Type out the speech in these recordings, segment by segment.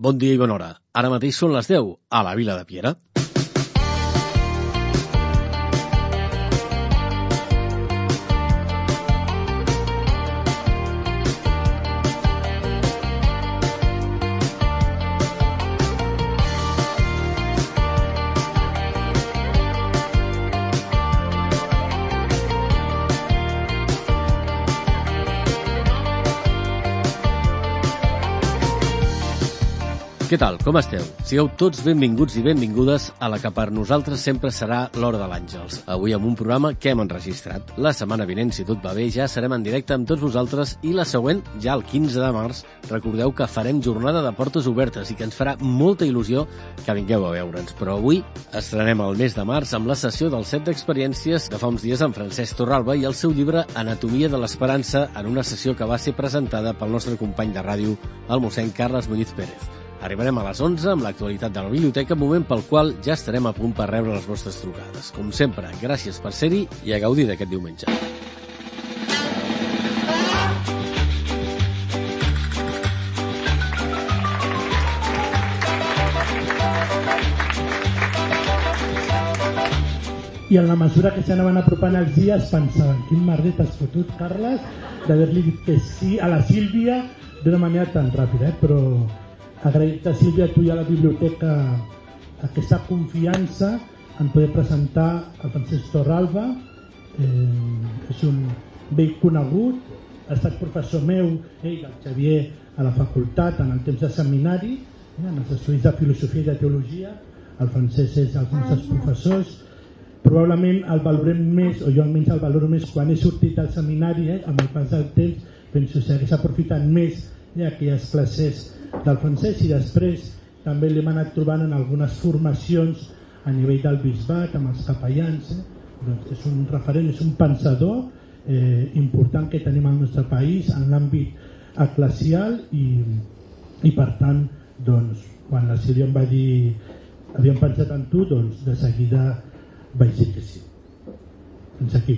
Bon dia i bona hora. Ara mateix són les 10 a la Vila de Piera. Què tal? Com esteu? Sigueu tots benvinguts i benvingudes a la que per nosaltres sempre serà l'Hora de l'Àngels. Avui amb un programa que hem enregistrat. La setmana vinent, si tot va bé, ja serem en directe amb tots vosaltres i la següent, ja el 15 de març, recordeu que farem jornada de portes obertes i que ens farà molta il·lusió que vingueu a veure'ns. Però avui estrenem el mes de març amb la sessió del set d'experiències de fa uns dies amb Francesc Torralba i el seu llibre Anatomia de l'Esperança en una sessió que va ser presentada pel nostre company de ràdio, el mossèn Carles Muñiz Pérez. Arribarem a les 11 amb l'actualitat de la biblioteca, moment pel qual ja estarem a punt per rebre les vostres trucades. Com sempre, gràcies per ser-hi i a gaudir d'aquest diumenge. I en la mesura que s'anaven apropant els dies pensaven, quin merder t'has fotut, Carles, d'haver-li dit que sí a la Sílvia d'una manera tan ràpida, però agrair-te, Sílvia, a tu i a la biblioteca aquesta confiança en poder presentar el Francesc Torralba. És un vell conegut, ha estat professor meu i del Xavier a la facultat en el temps de seminari, en els estudis de filosofia i de teologia. El Francesc és els nostres professors. Probablement el valorem més, o jo almenys el valoro més quan he sortit del seminari, amb el pas del temps penso que s'hagués aprofitat més aquelles classes del Francesc, i després també l'hem anat trobant en algunes formacions a nivell del bisbat amb els capellans. Doncs és un referent, és un pensador important que tenim al nostre país en l'àmbit eclesial i per tant doncs, quan la Sílvia em va dir havíem pensat en tu, doncs de seguida vaig dir que sí. Fins aquí.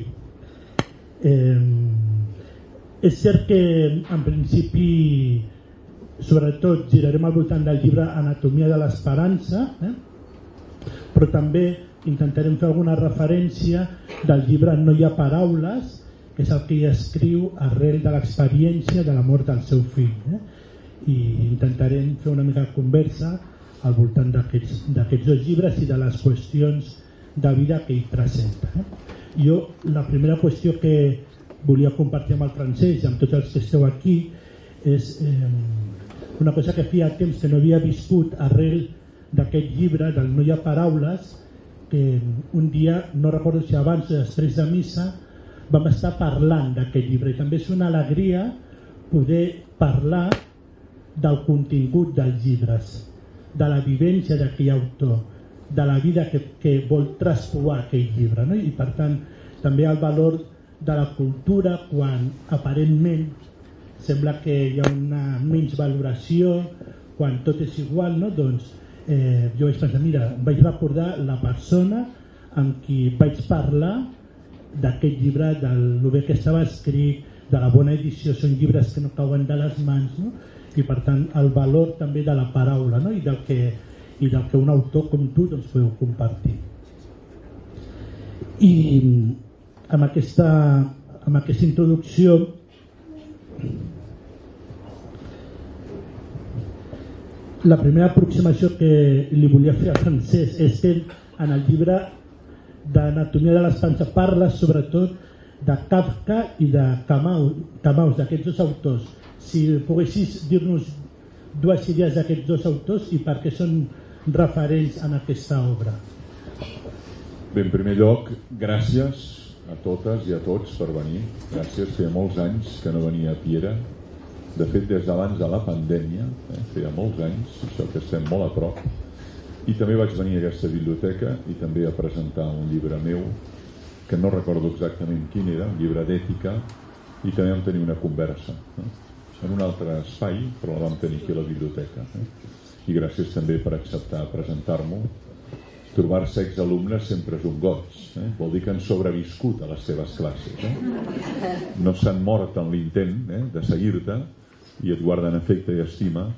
És cert que en principi sobretot girarem al voltant del llibre Anatomia de l'Esperança, però també intentarem fer alguna referència del llibre No hi ha paraules, que és el que ella escriu arrel de l'experiència de la mort del seu fill, i intentarem fer una mica de conversa al voltant d'aquests dos llibres i de les qüestions de vida que ell presenta. Jo la primera qüestió que volia compartir amb el Francesc i amb tots els que esteu aquí és una cosa que feia temps que no havia viscut arrel d'aquest llibre del No hi ha paraules, que un dia, no recordo si abans o després de missa, vam estar parlant d'aquest llibre, i també és una alegria poder parlar del contingut dels llibres, de la vivència d'aquell autor, de la vida que vol traspuar aquell llibre, no? I per tant també el valor de la cultura quan aparentment sembla que hi ha una menys valoració, quan tot és igual, no? Doncs jo vaig pensar, mira, vaig recordar la persona amb qui vaig parlar d'aquest llibre, del bé que estava escrit, de la bona edició. Són llibres que no cauen de les mans, no? I per tant el valor també de la paraula, no? I del que un autor com tu doncs, podeu compartir. I amb aquesta introducció la primera aproximació que li volia fer al Francesc és que en el llibre d'Anatomia de l'Esperança parla sobretot de Kafka i de Camus, d'aquests dos autors. Si poguessis dir-nos dues idees d'aquests dos autors i per què són referents en aquesta obra. Bé, en primer lloc, gràcies a totes i a tots per venir. Gràcies, feia molts anys que no venia a Piera. De fet, des d'abans de la pandèmia, feia molts anys, això que estem molt a prop. I també vaig venir a aquesta biblioteca i també a presentar un llibre meu, que no recordo exactament quin era, un llibre d'ètica, i també vam tenir una conversa en un altre espai, però la vam tenir aquí a la biblioteca. I gràcies també per acceptar presentar-m'ho. Trobar-se exalumnes sempre és un goig, vol dir que han sobreviscut a les seves classes, no s'han mort en l'intent de seguir-te i et guarden afecte i estima,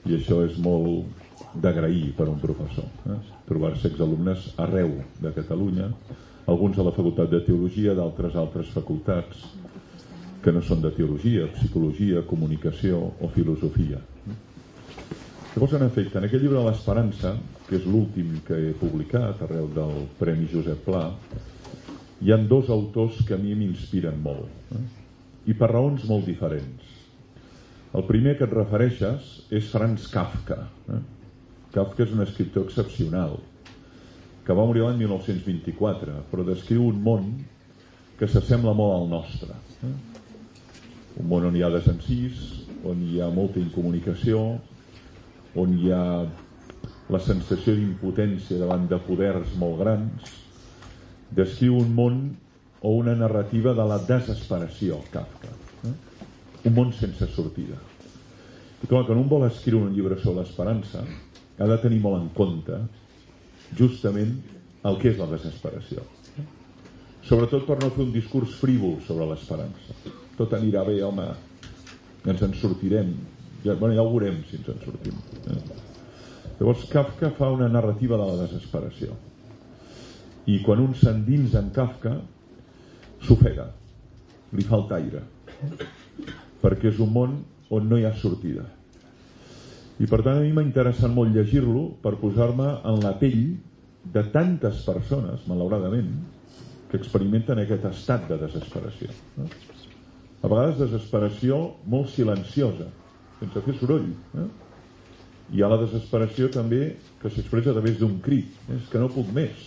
I això és molt d'agrair per un professor, trobar-se exalumnes arreu de Catalunya, alguns a la facultat de Teologia, d'altres a altres facultats que no són de Teologia, Psicologia, Comunicació o Filosofia. Llavors, en efecte, en aquest llibre de l'Esperança, que és l'últim que he publicat arreu del Premi Josep Pla, hi ha dos autors que a mi m'inspiren molt, i per raons molt diferents. El primer que et refereixes és Franz Kafka. Kafka és un escriptor excepcional, que va morir l'any 1924, però descriu un món que s'assembla molt al nostre. Un món on hi ha desencís, on hi ha molta incomunicació, on hi ha la sensació d'impotència davant de poders molt grans. Descriu un món o una narrativa de la desesperació, Kafka. Un món sense sortida. I clar, quan un vol escriure un llibre sobre l'esperança, ha de tenir molt en compte justament el que és la desesperació. Sobretot per no fer un discurs frívol sobre l'esperança. Tot anirà bé, home, ens en sortirem. Ja ho veurem si ens en sortim. Llavors Kafka fa una narrativa de la desesperació. I quan un s'endins en Kafka, s'ofega, li falta aire, perquè és un món on no hi ha sortida. I per tant a mi m'ha interessat molt llegir-lo per posar-me en la pell de tantes persones, malauradament, que experimenten aquest estat de desesperació. A vegades desesperació molt silenciosa, sense fer soroll. Hi ha la desesperació també que s'expressa a través d'un crit, és que no puc més.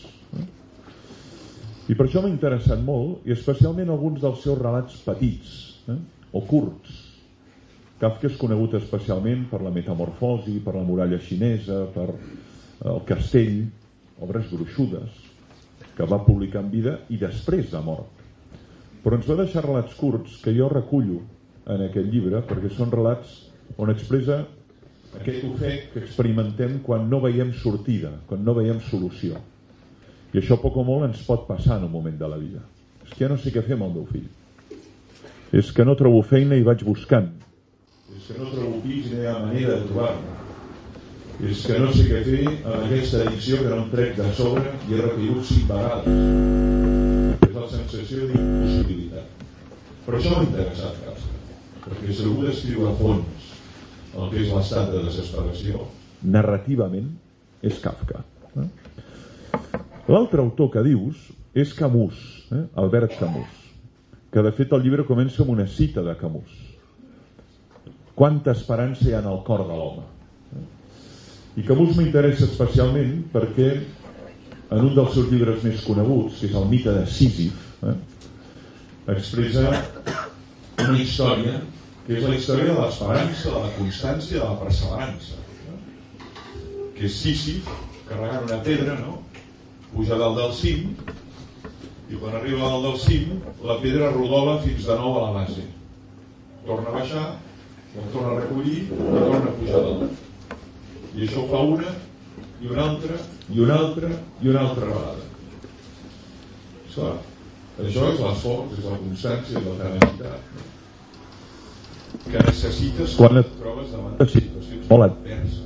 I per això m'ha interessat molt, i especialment alguns dels seus relats petits o curts. Kafka és conegut especialment per la Metamorfosi, per la muralla xinesa, per el castell, obres gruixudes, que va publicar en vida i després de mort. Però ens va deixar relats curts que jo recullo en aquest llibre, perquè són relats on expressa aquest ofec que experimentem quan no veiem sortida, quan no veiem solució. I això poc o molt ens pot passar en un moment de la vida. És que ja no sé què fer amb el meu fill. És que no trobo feina i vaig buscant. És que no trobo pis i no hi ha manera de trobar-me. És que no sé què fer amb aquesta addicció que no em trec de sobre i he recaigut 5 vegades. És la sensació d'impossibilitat. Per això m'ha interessat Kafka, perquè segur d'escriure a fons el que és l'estat de desesperació. Narrativament és Kafka. L'altre autor que dius és Camus, Albert Camus, que de fet el llibre comença amb una cita de Camus. Quanta esperança hi ha en el cor de l'home. I Camus m'interessa especialment perquè en un dels seus llibres més coneguts, que és el mite de Sísif, expressa una història que és la història de l'esperança, de la constància, de la perseverança, que és Sísif carregant una pedra, no? Puja dalt del cim i quan arriba dalt del cim la pedra rodola fins de nou a la base, torna a baixar, la torna a recollir i torna a pujar dalt, i això ho fa una i una altra i una altra i una altra vegada. Esclar, això és l'esforç, és la constància, és la tenacitat que necessites quan et trobes davant de situacions molt adverses.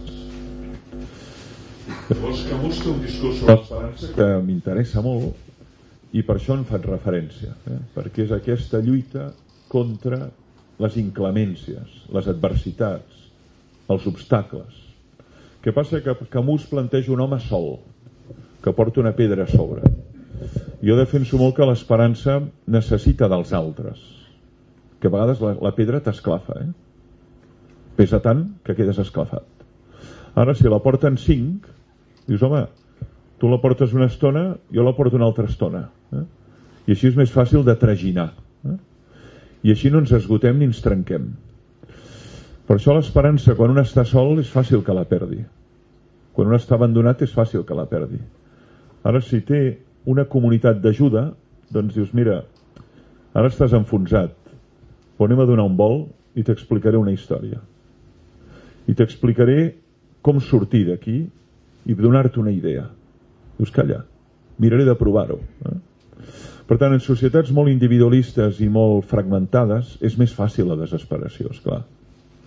Llavors Camus té un discurs sobre l'esperança que m'interessa molt i per això en faig referència, perquè és aquesta lluita contra les inclemències, les adversitats, els obstacles. Què passa? Que Camus planteja un home sol que porta una pedra a sobre. Jo defenso molt que l'esperança necessita dels altres, que a vegades la pedra t'esclafa, pesa tant que quedes esclafat. Ara si la porten 5, dius, home, tu la portes una estona, jo la porto una altra estona. I així és més fàcil de traginar. I així no ens esgotem ni ens trenquem. Per això l'esperança, quan un està sol, és fàcil que la perdi. Quan un està abandonat, és fàcil que la perdi. Ara, si té una comunitat d'ajuda, doncs dius, mira, ara estàs enfonsat, però anem a donar un vol i t'explicaré una història. I t'explicaré com sortir d'aquí i donar-te una idea. Dius, calla, miraré de provar-ho. Per tant, en societats molt individualistes i molt fragmentades és més fàcil la desesperació, esclar.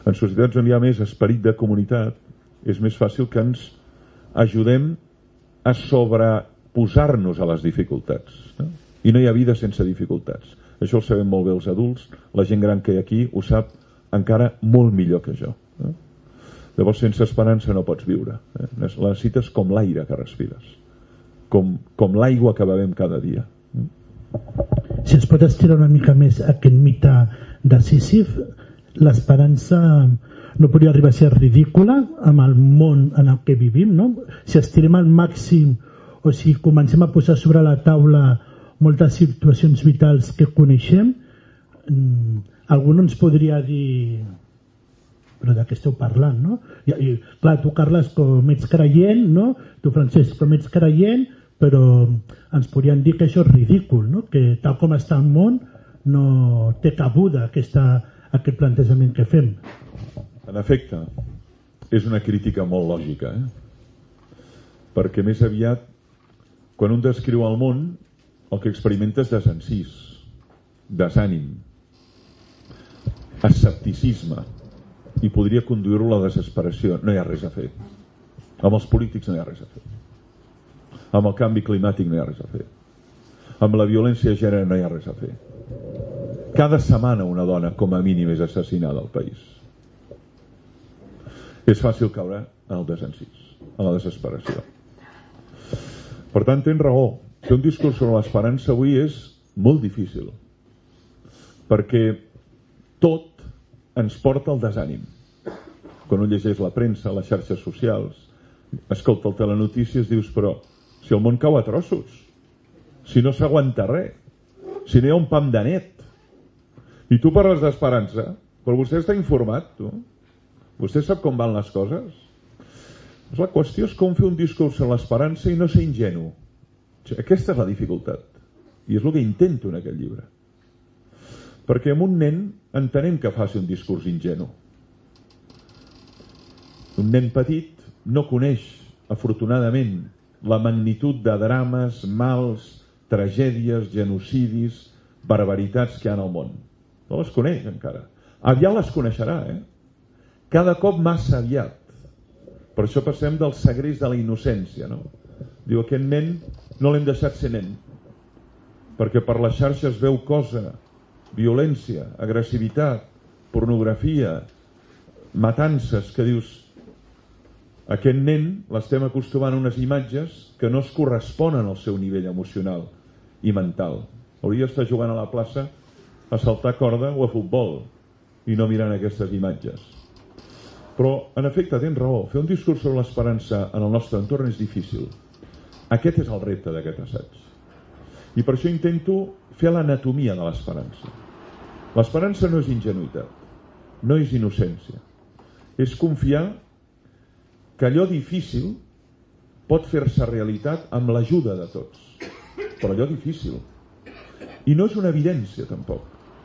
En societats on hi ha més esperit de comunitat és més fàcil que ens ajudem a sobreposar-nos a les dificultats, no? I no hi ha vida sense dificultats. Això ho sabem molt bé els adults, la gent gran que hi ha aquí ho sap encara molt millor que jo, no? Llavors, sense esperança no pots viure, La necessites com l'aire que respires, com l'aigua que bevem cada dia. Si es pot estirar una mica més aquest mite de Sísif, l'esperança no podria arribar a ser ridícula amb el món en el que vivim, no? Si estirem al màxim o si comencem a posar sobre la taula moltes situacions vitals que coneixem, algú no ens podria dir però de què esteu parlant, no? I clar, tu, Carles, com ets creient, no? Tu, Francesc, com ets creient, però ens podrien dir que això és ridícul, no? Que tal com està el món no té cabuda aquest plantejament que fem. En efecte, és una crítica molt lògica, perquè més aviat, quan un descriu el món, el que experimenta és desencís, desànim, escepticisme, i podria conduir-lo a la desesperació. No hi ha res a fer. Amb els polítics no hi ha res a fer. Amb el canvi climàtic no hi ha res a fer. Amb la violència de gènere no hi ha res a fer. Cada setmana una dona, com a mínim, és assassinada al país. És fàcil caure en el desencís, en la desesperació. Per tant, tens raó. Fer un discurs sobre l'esperança avui és molt difícil, perquè tot ens porta al desànim. Quan un llegeix la premsa, les xarxes socials, escolta el telenotícies, dius, però si el món cau a trossos, si no s'aguanta res, si no hi ha un pam de net, i tu parles d'esperança, però vostè està informat, tu? Vostè sap com van les coses? La qüestió és com fer un discurs sobre l'esperança i no ser ingenu. Aquesta és la dificultat, i és el que intento en aquest llibre. Perquè amb un nen entenem que faci un discurs ingenu. Un nen petit no coneix, afortunadament, la magnitud de drames, mals, tragèdies, genocidis, barbaritats que hi ha al món. No les coneix encara. Aviat les coneixerà, Cada cop massa aviat. Per això passem del segrest de la innocència, no? Diu, aquest nen no l'hem deixat ser nen, perquè per les xarxes veu cosa, violència, agressivitat, pornografia, matances, que dius, aquest nen l'estem acostumant a unes imatges que no es corresponen al seu nivell emocional i mental. Hauria d'estar jugant a la plaça a saltar corda o a futbol i no mirant aquestes imatges. Però, en efecte, tens raó. Fer un discurs sobre l'esperança en el nostre entorn és difícil. Aquest és el repte d'aquest assaig. I per això intento fer l'anatomia de l'esperança. L'esperança no és ingenuïtat, no és innocència. És confiar que allò difícil pot fer-se realitat amb l'ajuda de tots. Però allò difícil. I no és una evidència, tampoc.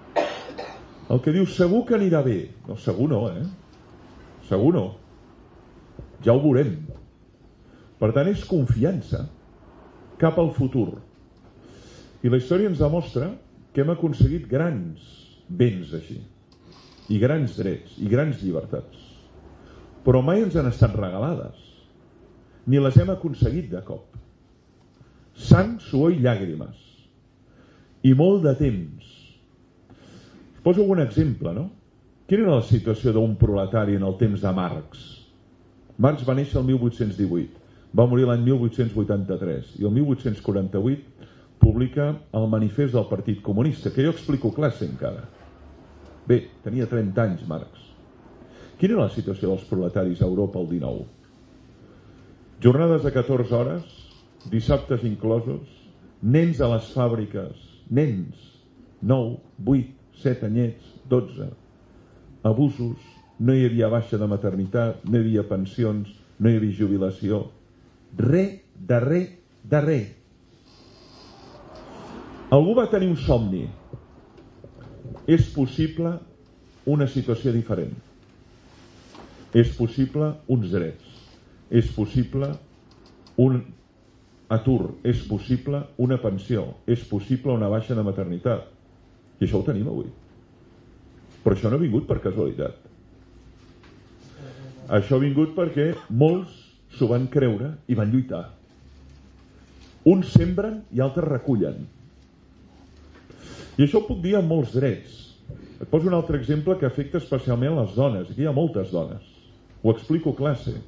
El que diu segur que anirà bé. No, segur no, Segur no. Ja ho veurem. Per tant, és confiança cap al futur. I la història ens demostra que hem aconseguit grans béns així, i grans drets, i grans llibertats. Però mai ens han estat regalades, ni les hem aconseguit de cop. Sang, suor i llàgrimes. I molt de temps. Us poso algun exemple, no? Quina era la situació d'un proletari en el temps de Marx? Marx va néixer el 1818, va morir l'any 1883, i el 1848 publica el manifest del Partit Comunista, que jo explico classe encara. Bé, tenia 30 anys Marx. Quina era la situació dels proletaris a Europa el 19? Jornades de 14 hores, dissabtes inclosos, nens a les fàbriques, nens, 9, 8, 7 anyets, 12, abusos, no hi havia baixa de maternitat, no hi havia pensions, no hi havia jubilació. Res de res de res. Algú va tenir un somni. És possible una situació diferent. És possible uns drets. És possible un atur. És possible una pensió. És possible una baixa de maternitat. I això ho tenim avui. Però això no ha vingut per casualitat. Això ha vingut perquè molts s'ho van creure i van lluitar. Uns sembren i altres recullen. I això ho puc dir amb molts drets. Et poso un altre exemple que afecta especialment les dones. Aquí hi ha moltes dones. Ho explico a classe.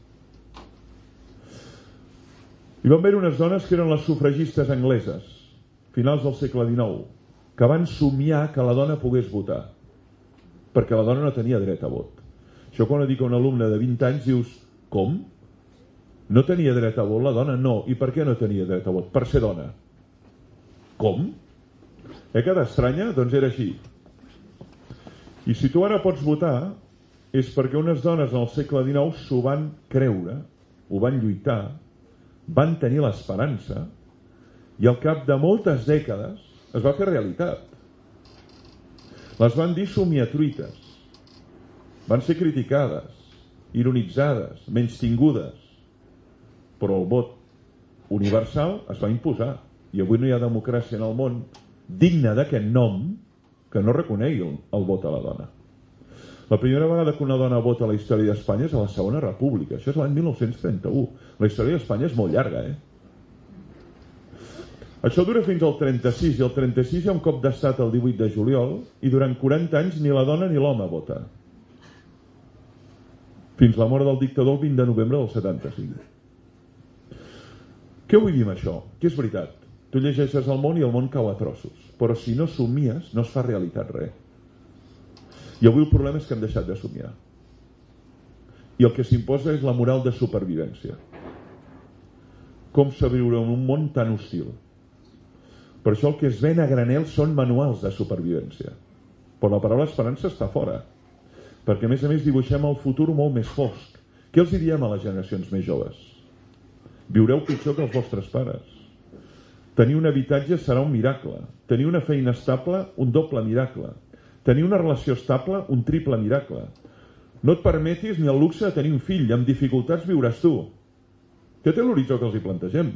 Hi van haver unes dones que eren les sufragistes angleses, finals del segle XIX, que van somiar que la dona pogués votar, perquè la dona no tenia dret a vot. Això quan ho dic a un alumne de 20 anys dius, com? No tenia dret a vot la dona? No. I per què no tenia dret a vot? Per ser dona. Com? Que t'estranya? Doncs era així. I si tu ara pots votar és perquè unes dones en el segle XIX s'ho van creure, ho van lluitar, van tenir l'esperança i al cap de moltes dècades es va fer realitat. Les van dir somiatruites, van ser criticades, ironitzades, menystingudes, però el vot universal es va imposar i avui no hi ha democràcia en el món digna d'aquest nom que no reconegui el vot a la dona. La primera vegada que una dona vota a la història d'Espanya és a la Segona República. Això és l'any 1931. La història d'Espanya és molt llarga, Això dura fins al 36, i al 36 hi ha un cop d'estat el 18 de juliol, i durant 40 anys ni la dona ni l'home vota. Fins la mort del dictador el 20 de novembre del 75. Què vull dir amb això? Que és veritat. Tu llegeixes el món i el món cau a trossos. Però si no somies, no es fa realitat res. I avui el problema és que hem deixat de somiar. I el que s'imposa és la moral de supervivència. Com sobreviure en un món tan hostil. Per això el que es ven a granel són manuals de supervivència. Però la paraula esperança està fora. Perquè a més dibuixem el futur molt més fosc. Què els diem a les generacions més joves? Viureu pitjor que els vostres pares. Tenir un habitatge serà un miracle. Tenir una feina estable, un doble miracle. Tenir una relació estable, un triple miracle. No et permetis ni el luxe de tenir un fill. Amb dificultats viuràs tu. Aquest és l'horitzó que els hi plantegem.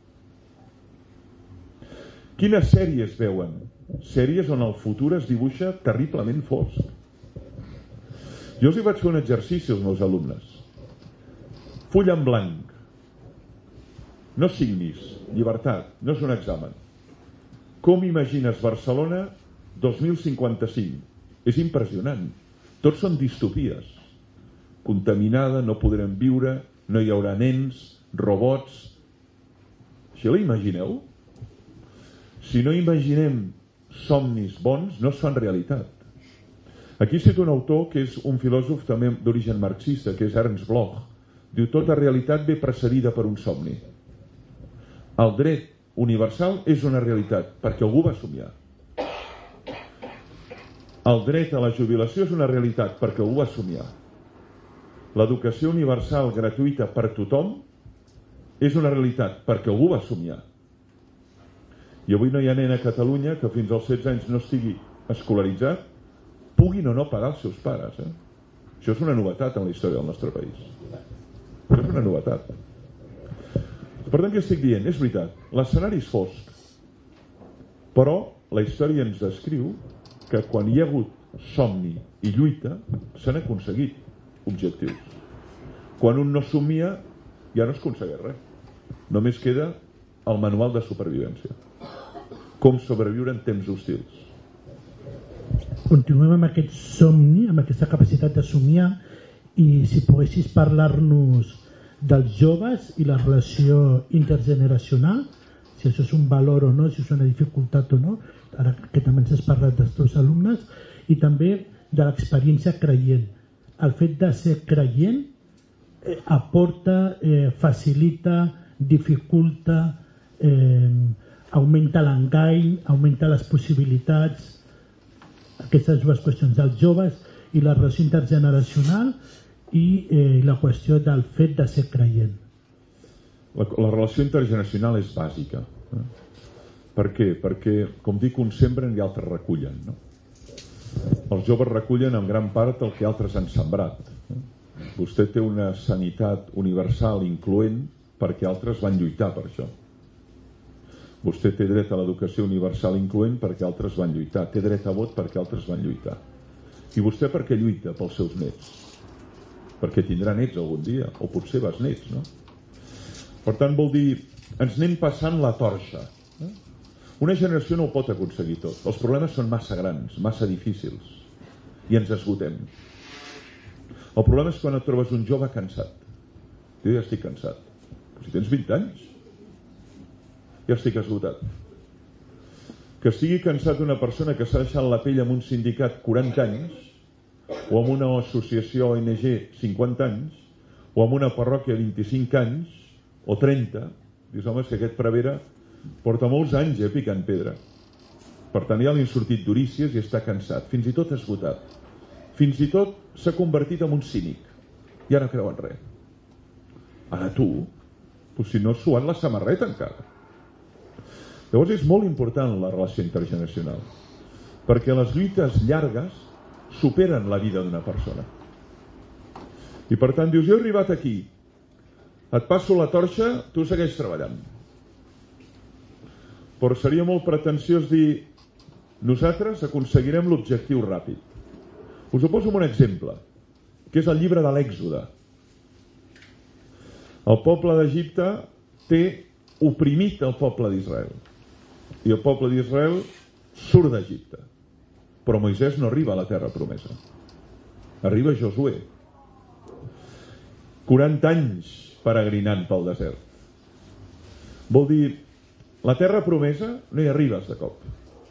Quines sèries veuen? Sèries on el futur es dibuixa terriblement fosc. Jo els hi vaig fer un exercici als meus alumnes. Full en blanc. No signis. Llibertat. No és un examen. Com imagines Barcelona 2055? És impressionant. Tots són distopies. Contaminada, no podrem viure, no hi haurà nens, robots. Això la imagineu? Si no imaginem somnis bons, no es fan realitat. Aquí cito un autor que és un filòsof també d'origen marxista, que és Ernst Bloch. Diu, tota realitat ve precedida per un somni. El dret universal és una realitat, perquè algú va somiar. El dret a la jubilació és una realitat, perquè algú va somiar. L'educació universal gratuïta per tothom és una realitat, perquè algú va somiar. I avui no hi ha nen a Catalunya que fins als 16 anys no estigui escolaritzat, puguin o no pagar els seus pares. Això és una novetat en la història del nostre país. Això és una novetat. Per tant, què estic dient? És veritat, l'escenari és fosc, però la història ens descriu que quan hi ha hagut somni i lluita s'han aconseguit objectius. Quan un no somia ja no es aconsegueix res. Només queda el manual de supervivència. Com sobreviure en temps hostils. Continuem amb aquest somni, amb aquesta capacitat de somiar, i si poguessis parlar-nos dels joves i la relació intergeneracional, si això és un valor o no, si és una dificultat o no, ara que també ens has parlat dels teus alumnes, i també de l'experiència creient. El fet de ser creient aporta, facilita, dificulta, augmenta l'engany, augmenta les possibilitats. Aquestes dues qüestions dels joves i la relació intergeneracional i la qüestió del fet de ser creient. La relació intergeneracional és bàsica. Per què? Perquè, com dic, uns sembren i altres recullen. Els joves recullen en gran part el que altres han sembrat. Vostè té una sanitat universal incloent perquè altres van lluitar per això. Vostè té dret a l'educació universal incloent perquè altres van lluitar. Té dret a vot perquè altres van lluitar. I vostè per què lluita? Pels seus nets. perquè tindrà nets algun dia, o potser besnets, no? Per tant, vol dir, ens anem passant la torxa. Una generació no ho pot aconseguir tot. Els problemes són massa grans, massa difícils, i ens esgotem. El problema és quan et trobes un jove cansat. Jo ja estic cansat. Però si tens 20 anys, ja estic esgotat. Que estigui cansat una persona que s'ha deixat la pell en un sindicat 40 anys, o en una associació ONG 50 anys, o en una parròquia 25 anys, o 30, dius, home, és que aquest prevere porta molts anys picant pedra. Per tant, ja li han sortit durícies i està cansat, fins i tot esgotat. Fins i tot s'ha convertit en un cínic. Ja no creu en res. Ara tu, si no has suat la samarreta encara. Llavors és molt important la relació intergeneracional, perquè les lluites llargues superen la vida d'una persona. I per tant dius, jo he arribat aquí, et passo la torxa, tu segueix treballant. Però seria molt pretensiós dir, nosaltres aconseguirem l'objectiu ràpid. Us ho poso un exemple, que és el llibre de l'Èxode. El poble d'Egipte té oprimit el poble d'Israel. I el poble d'Israel surt d'Egipte. Però Moisès no arriba a la terra promesa. Arriba Josué. 40 anys peregrinant pel desert. Vol dir, la terra promesa no hi arribes de cop.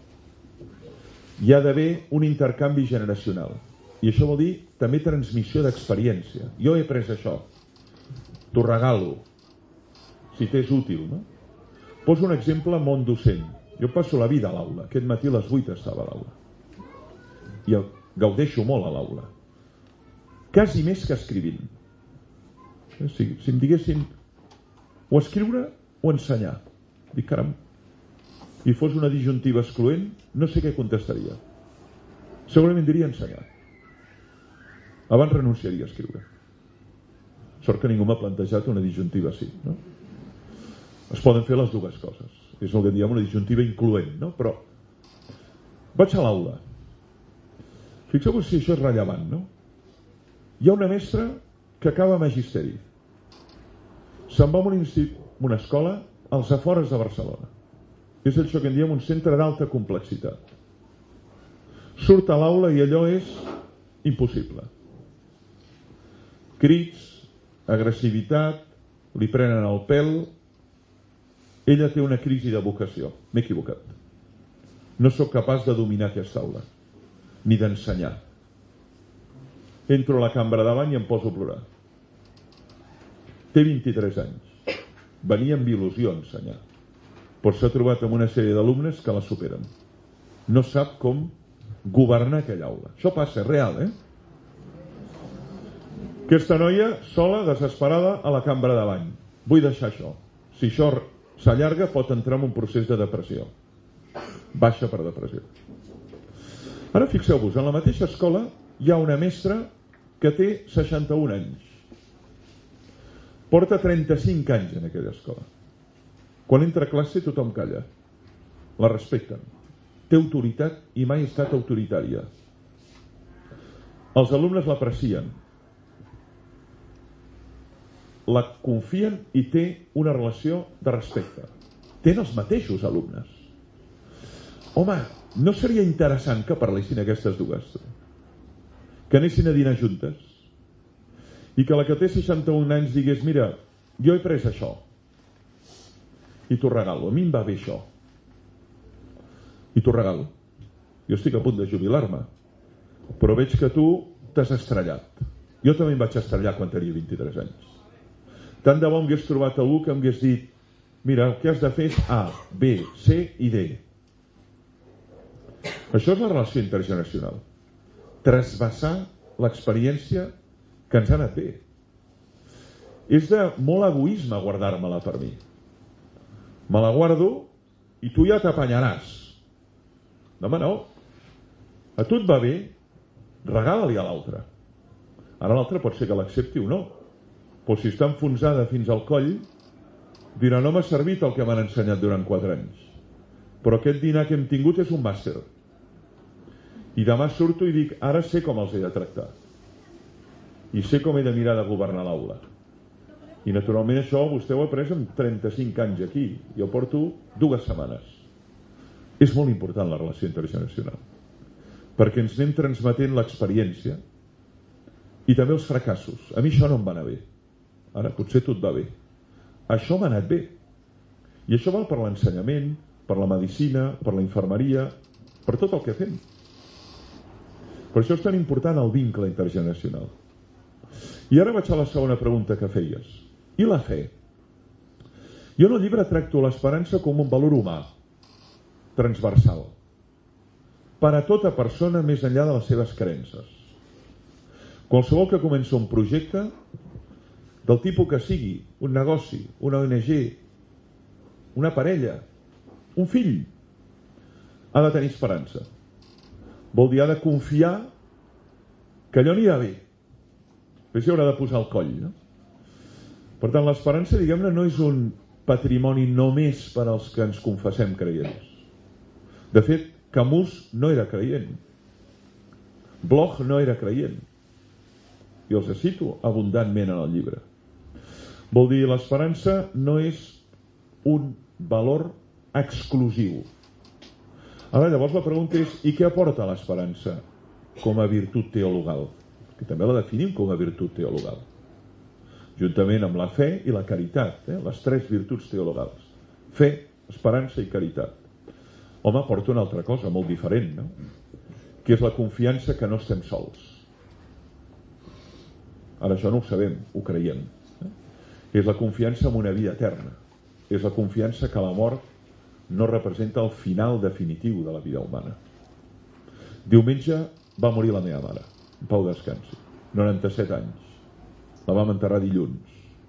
Hi ha d'haver un intercanvi generacional. I això vol dir també transmissió d'experiència. Jo he après això. T'ho regalo. Si t'és útil, no? Poso un exemple món docent. Jo passo la vida a l'aula. Aquest matí a les 8 estava a l'aula. I gaudeixo molt a l'aula. Quasi més que escrivint. Si em diguessin o escriure o ensenyar. Dic, caram, i fos una disjuntiva excloent, no sé què contestaria. Segurament diria ensenyar. Abans renunciaria a escriure. Sort que ningú m'ha plantejat una disjuntiva així, no? Es poden fer les dues coses. És el que diem una disjuntiva incloent, no? Però vaig a l'aula. Fixeu-vos si això és rellevant, no? Hi ha una mestra que acaba magisteri. Se'n va a una escola als afores de Barcelona. És això que en diem un centre d'alta complexitat. Surt a l'aula i allò és impossible. Crits, agressivitat, li prenen el pèl. Ella té una crisi de vocació. M'he equivocat. No sóc capaç de dominar aquesta aula, ni d'ensenyar. Entro a la cambra de bany i em poso a plorar. Té 23 anys. Venia amb il·lusió a ensenyar. Però s'ha trobat amb una sèrie d'alumnes que la superen. No sap com governar aquella aula. Això passa, és real, Aquesta noia, sola, desesperada, a la cambra de bany. Vull deixar això. Si això s'allarga, pot entrar en un procés de depressió. Baixa per depressió. Ara fixeu-vos, en la mateixa escola hi ha una mestra que té 61 anys. Porta 35 anys en aquella escola. Quan entra a classe tothom calla. La respecten. Té autoritat i mai ha estat autoritària. Els alumnes l'aprecien. La confien i té una relació de respecte. Tenen els mateixos alumnes. Home, no seria interessant que parlessin aquestes dues? Que anessin a dinar juntes? I que la que té 61 anys digués, mira, jo he pres això i t'ho regalo, a mi em va bé això i t'ho regalo, jo estic a punt de jubilar-me, però veig que tu t'has estrellat. Jo també em vaig estrellar quan tenia 23 anys. Tant de bo m'hagués trobat algú que m'hagués dit, mira, el que has de fer és A, B, C i D. Això és la relació intergeneracional. Trasbassar l'experiència que ens ha anat bé. És de molt egoisme guardar-me-la per mi. Me la guardo i tu ja t'apanyaràs. No, home, no. A tu et va bé, regala-li a l'altre. Ara l'altre pot ser que l'accepti o no. Però si està enfonsada fins al coll, dirà, no m'ha servit el que m'han ensenyat durant 4 anys. Però aquest dinar que hem tingut és un màster. I demà surto i dic, ara sé com els he de tractar. i sé com he de mirar de governar l'aula. I naturalment això vostè ho ha après amb 35 anys aquí. Jo porto 2 setmanes. És molt important la relació intergeneracional, perquè ens anem transmetent l'experiència i també els fracassos. A mi això no em va anar bé. Ara potser tot va bé. Això m'ha anat bé. I això val per l'ensenyament, per la medicina, per la infermeria, per tot el que fem. Per això és tan important el vincle intergeneracional. I ara vaig a la segona pregunta que feies. I la fe? Jo en el llibre tracto l'esperança com un valor humà, transversal, per a tota persona més enllà de les seves creences. Qualsevol que comença un projecte, del tipus que sigui, un negoci, una ONG, una parella, un fill, ha de tenir esperança. Vol dir, ha de confiar que allò anirà bé. Després s'hi haurà de posar el coll, no? Per tant, l'esperança, diguem-ne, no és un patrimoni només per als que ens confessem creients. De fet, Camus no era creient. Bloch no era creient. I els cito abundantment en el llibre. Vol dir, l'esperança no és un valor exclusiu. Ara, llavors la pregunta és, i què aporta l'esperança com a virtut teologal? Que també la definim com a virtut teologal. Juntament amb la fe i la caritat, les 3 virtuts teologals. Fe, esperança i caritat. Home, aporta una altra cosa molt diferent, no? Que és la confiança que no estem sols. Ara això no ho sabem, ho creiem. És la confiança en una vida eterna. És la confiança que la mort no representa el final definitiu de la vida humana. Diumenge va morir la meva mare, en pau descansi, 97 anys. La vam enterrar dilluns.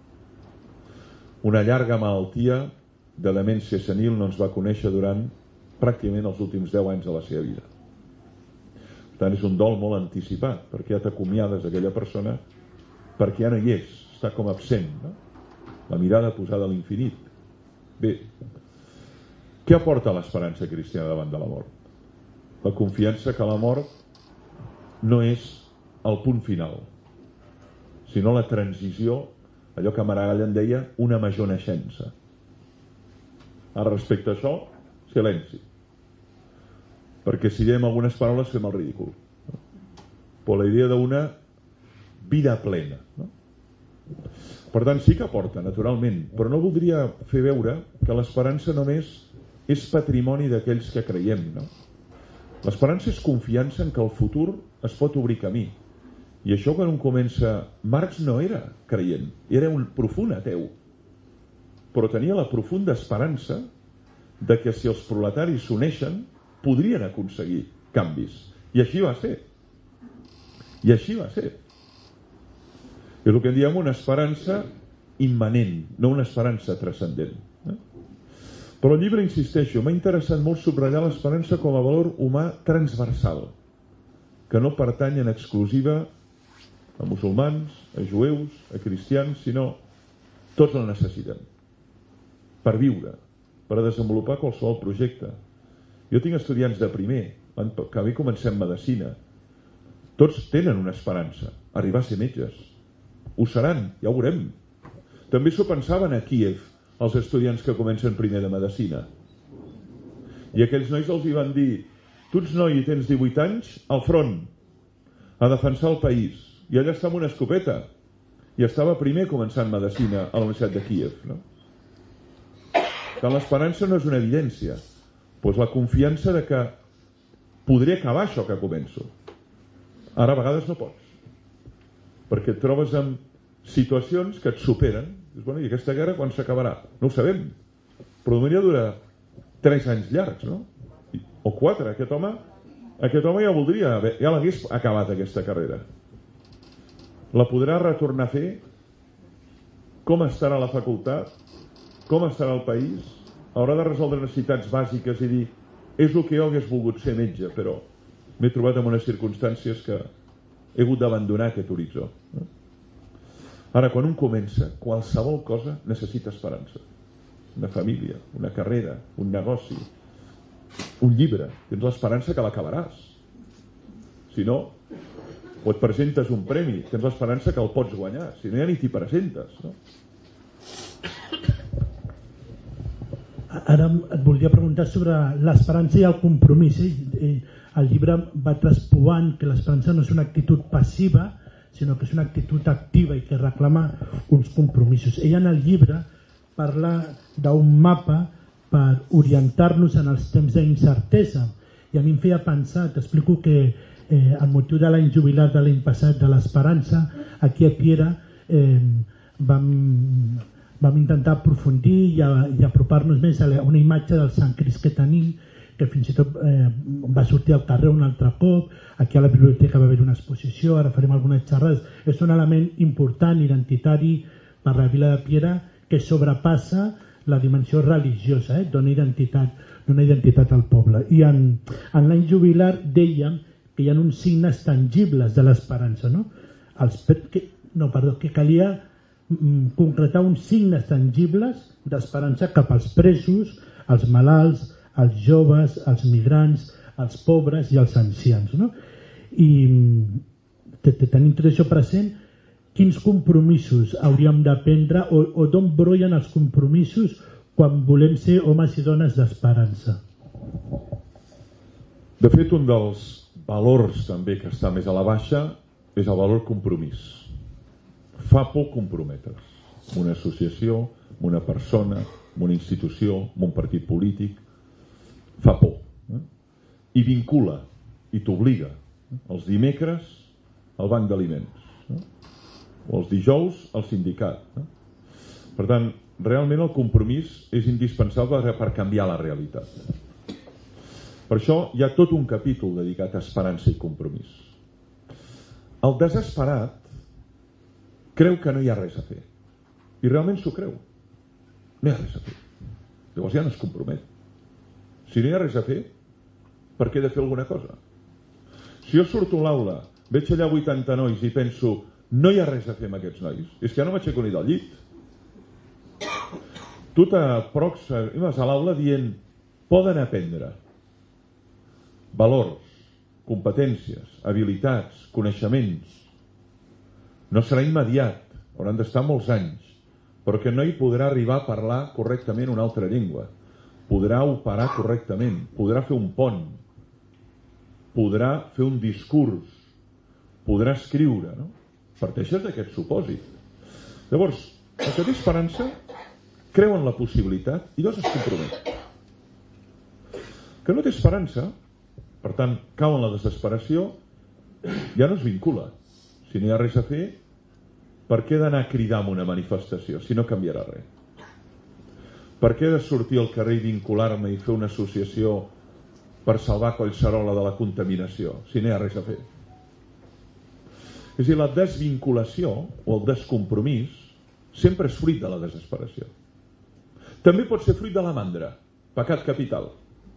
Una llarga malaltia de demència senil no ens va conèixer durant pràcticament els últims 10 anys de la seva vida. Per tant, és un dol molt anticipat, perquè ja t'acomiades d'aquella persona, perquè ja no hi és, està com absent, no? La mirada posada a l'infinit. Bé, què aporta l'esperança cristiana davant de la mort? La confiança que la mort no és el punt final, sinó la transició, allò que Maragall en deia una major naixença. Ara, respecte a això, silenci. Perquè si diem algunes paraules fem el ridícul. Però la idea d'una vida plena. No? Per tant, sí que aporta, naturalment, però no voldria fer veure que l'esperança només és patrimoni d'aquells que creiem. No? L'esperança és confiança en que el futur es pot obrir camí. I això quan un comença... Marx no era creient, era un profund ateu, però tenia la profunda esperança de que si els proletaris s'uneixen podrien aconseguir canvis. I així va ser. I així va ser. És el que en diem una esperança immanent, no una esperança transcendent. Però el llibre, insisteixo, m'ha interessat molt subratllar l'esperança com a valor humà transversal, que no pertany en exclusiva a musulmans, a jueus, a cristians, sinó tots la necessiten per viure, per desenvolupar qualsevol projecte. Jo tinc estudiants de primer, que avui comencem medicina. Tots tenen una esperança, arribar a ser metges. Ho seran, ja ho veurem. També s'ho pensaven a Kíev, els estudiants que comencen primer de medicina. I aquells nois els hi van dir: tu ets noi i tens 18 anys, al front, a defensar el país. I allà està amb una escopeta. I estava primer començant medicina a la Universitat de Kíev. No? Tant l'esperança no és una evidència, però és la confiança de que podré acabar això que començo. Ara a vegades no pots, perquè et trobes amb situacions que et superen. Dius, bueno, i aquesta guerra quan s'acabarà? No ho sabem, però només dura 3 anys llargs, no? O 4. Aquest home ja voldria, ja l'hagués acabat aquesta carrera. La podrà retornar a fer? Com estarà la facultat? Com estarà el país? Haurà de resoldre necessitats bàsiques i dir: és el que jo hagués volgut ser metge, però m'he trobat en unes circumstàncies que he hagut d'abandonar aquest horitzó. Ara, quan un comença, qualsevol cosa necessita esperança. Una família, una carrera, un negoci, un llibre. Tens l'esperança que l'acabaràs. Si no, o et presentes un premi, tens l'esperança que el pots guanyar, si no ja ni t'hi presentes, no? Ara et voldria preguntar sobre l'esperança i el compromís. El llibre va traspuant que l'esperança no és una actitud passiva, sinó que és una actitud activa i que reclama uns compromisos. Ella en el llibre parla d'un mapa per orientar-nos en els temps d'incertesa, i a mi em feia pensar, t'explico que el motiu de l'any jubilat de l'any passat de l'Esperança, aquí a Piera vam intentar aprofundir i apropar-nos més a una imatge del Sant Crist que tenim, que fins i tot va sortir al carrer un altre cop. Aquí a la biblioteca va haver una exposició, ara farem algunes xerrades. És un element important, identitari per la vila de Piera, que sobrepassa la dimensió religiosa, dona identitat al poble. I en l'any jubilar dèiem que hi ha uns signes tangibles de l'esperança, no? Que calia concretar uns signes tangibles d'esperança cap als presos, als malalts, als joves, als migrants, als pobres i als ancians, no? I tenint tot això present, quins compromisos hauríem de prendre o d'on brollen els compromisos quan volem ser homes i dones d'esperança? De fet, un dels valors també que està més a la baixa és el valor compromís. Fa por comprometre's amb una associació, amb una persona, amb una institució, amb un partit polític. Fa por, i vincula i t'obliga. Els dimecres al banc d'aliments, o els dijous al sindicat. Per tant, realment el compromís és indispensable per canviar la realitat. Per això hi ha tot un capítol dedicat a esperança i compromís. El desesperat creu que no hi ha res a fer, i realment s'ho creu. No hi ha res a fer. Llavors ja no es compromet. Si no hi ha res a fer, per què he de fer alguna cosa? Si jo surto a l'aula, veig allà 80 nois i penso no hi ha res a fer amb aquests nois, és que ja no m'aixeco ni del llit. Tu t'aproximes a l'aula dient poden aprendre valors, competències, habilitats, coneixements. No serà immediat, hauran d'estar molts anys, però que no hi podrà arribar a parlar correctament una altra llengua. Podrà operar correctament, podrà fer un pont, podrà fer un discurs, podrà escriure, no? Parteixes d'aquest supòsit. Llavors, el que té esperança creu en la possibilitat i llavors es compromet. Que no té esperança, per tant, cau en la desesperació, ja no es vincula. Si no hi ha res a fer, per què he d'anar a cridar en una manifestació si no canviarà res? Per què he de sortir al carrer i vincular-me i fer una associació per salvar Collserola de la contaminació si no hi ha res a fer? És a dir, la desvinculació o el descompromís sempre és fruit de la desesperació. També pot ser fruit de la mandra, pecat capital.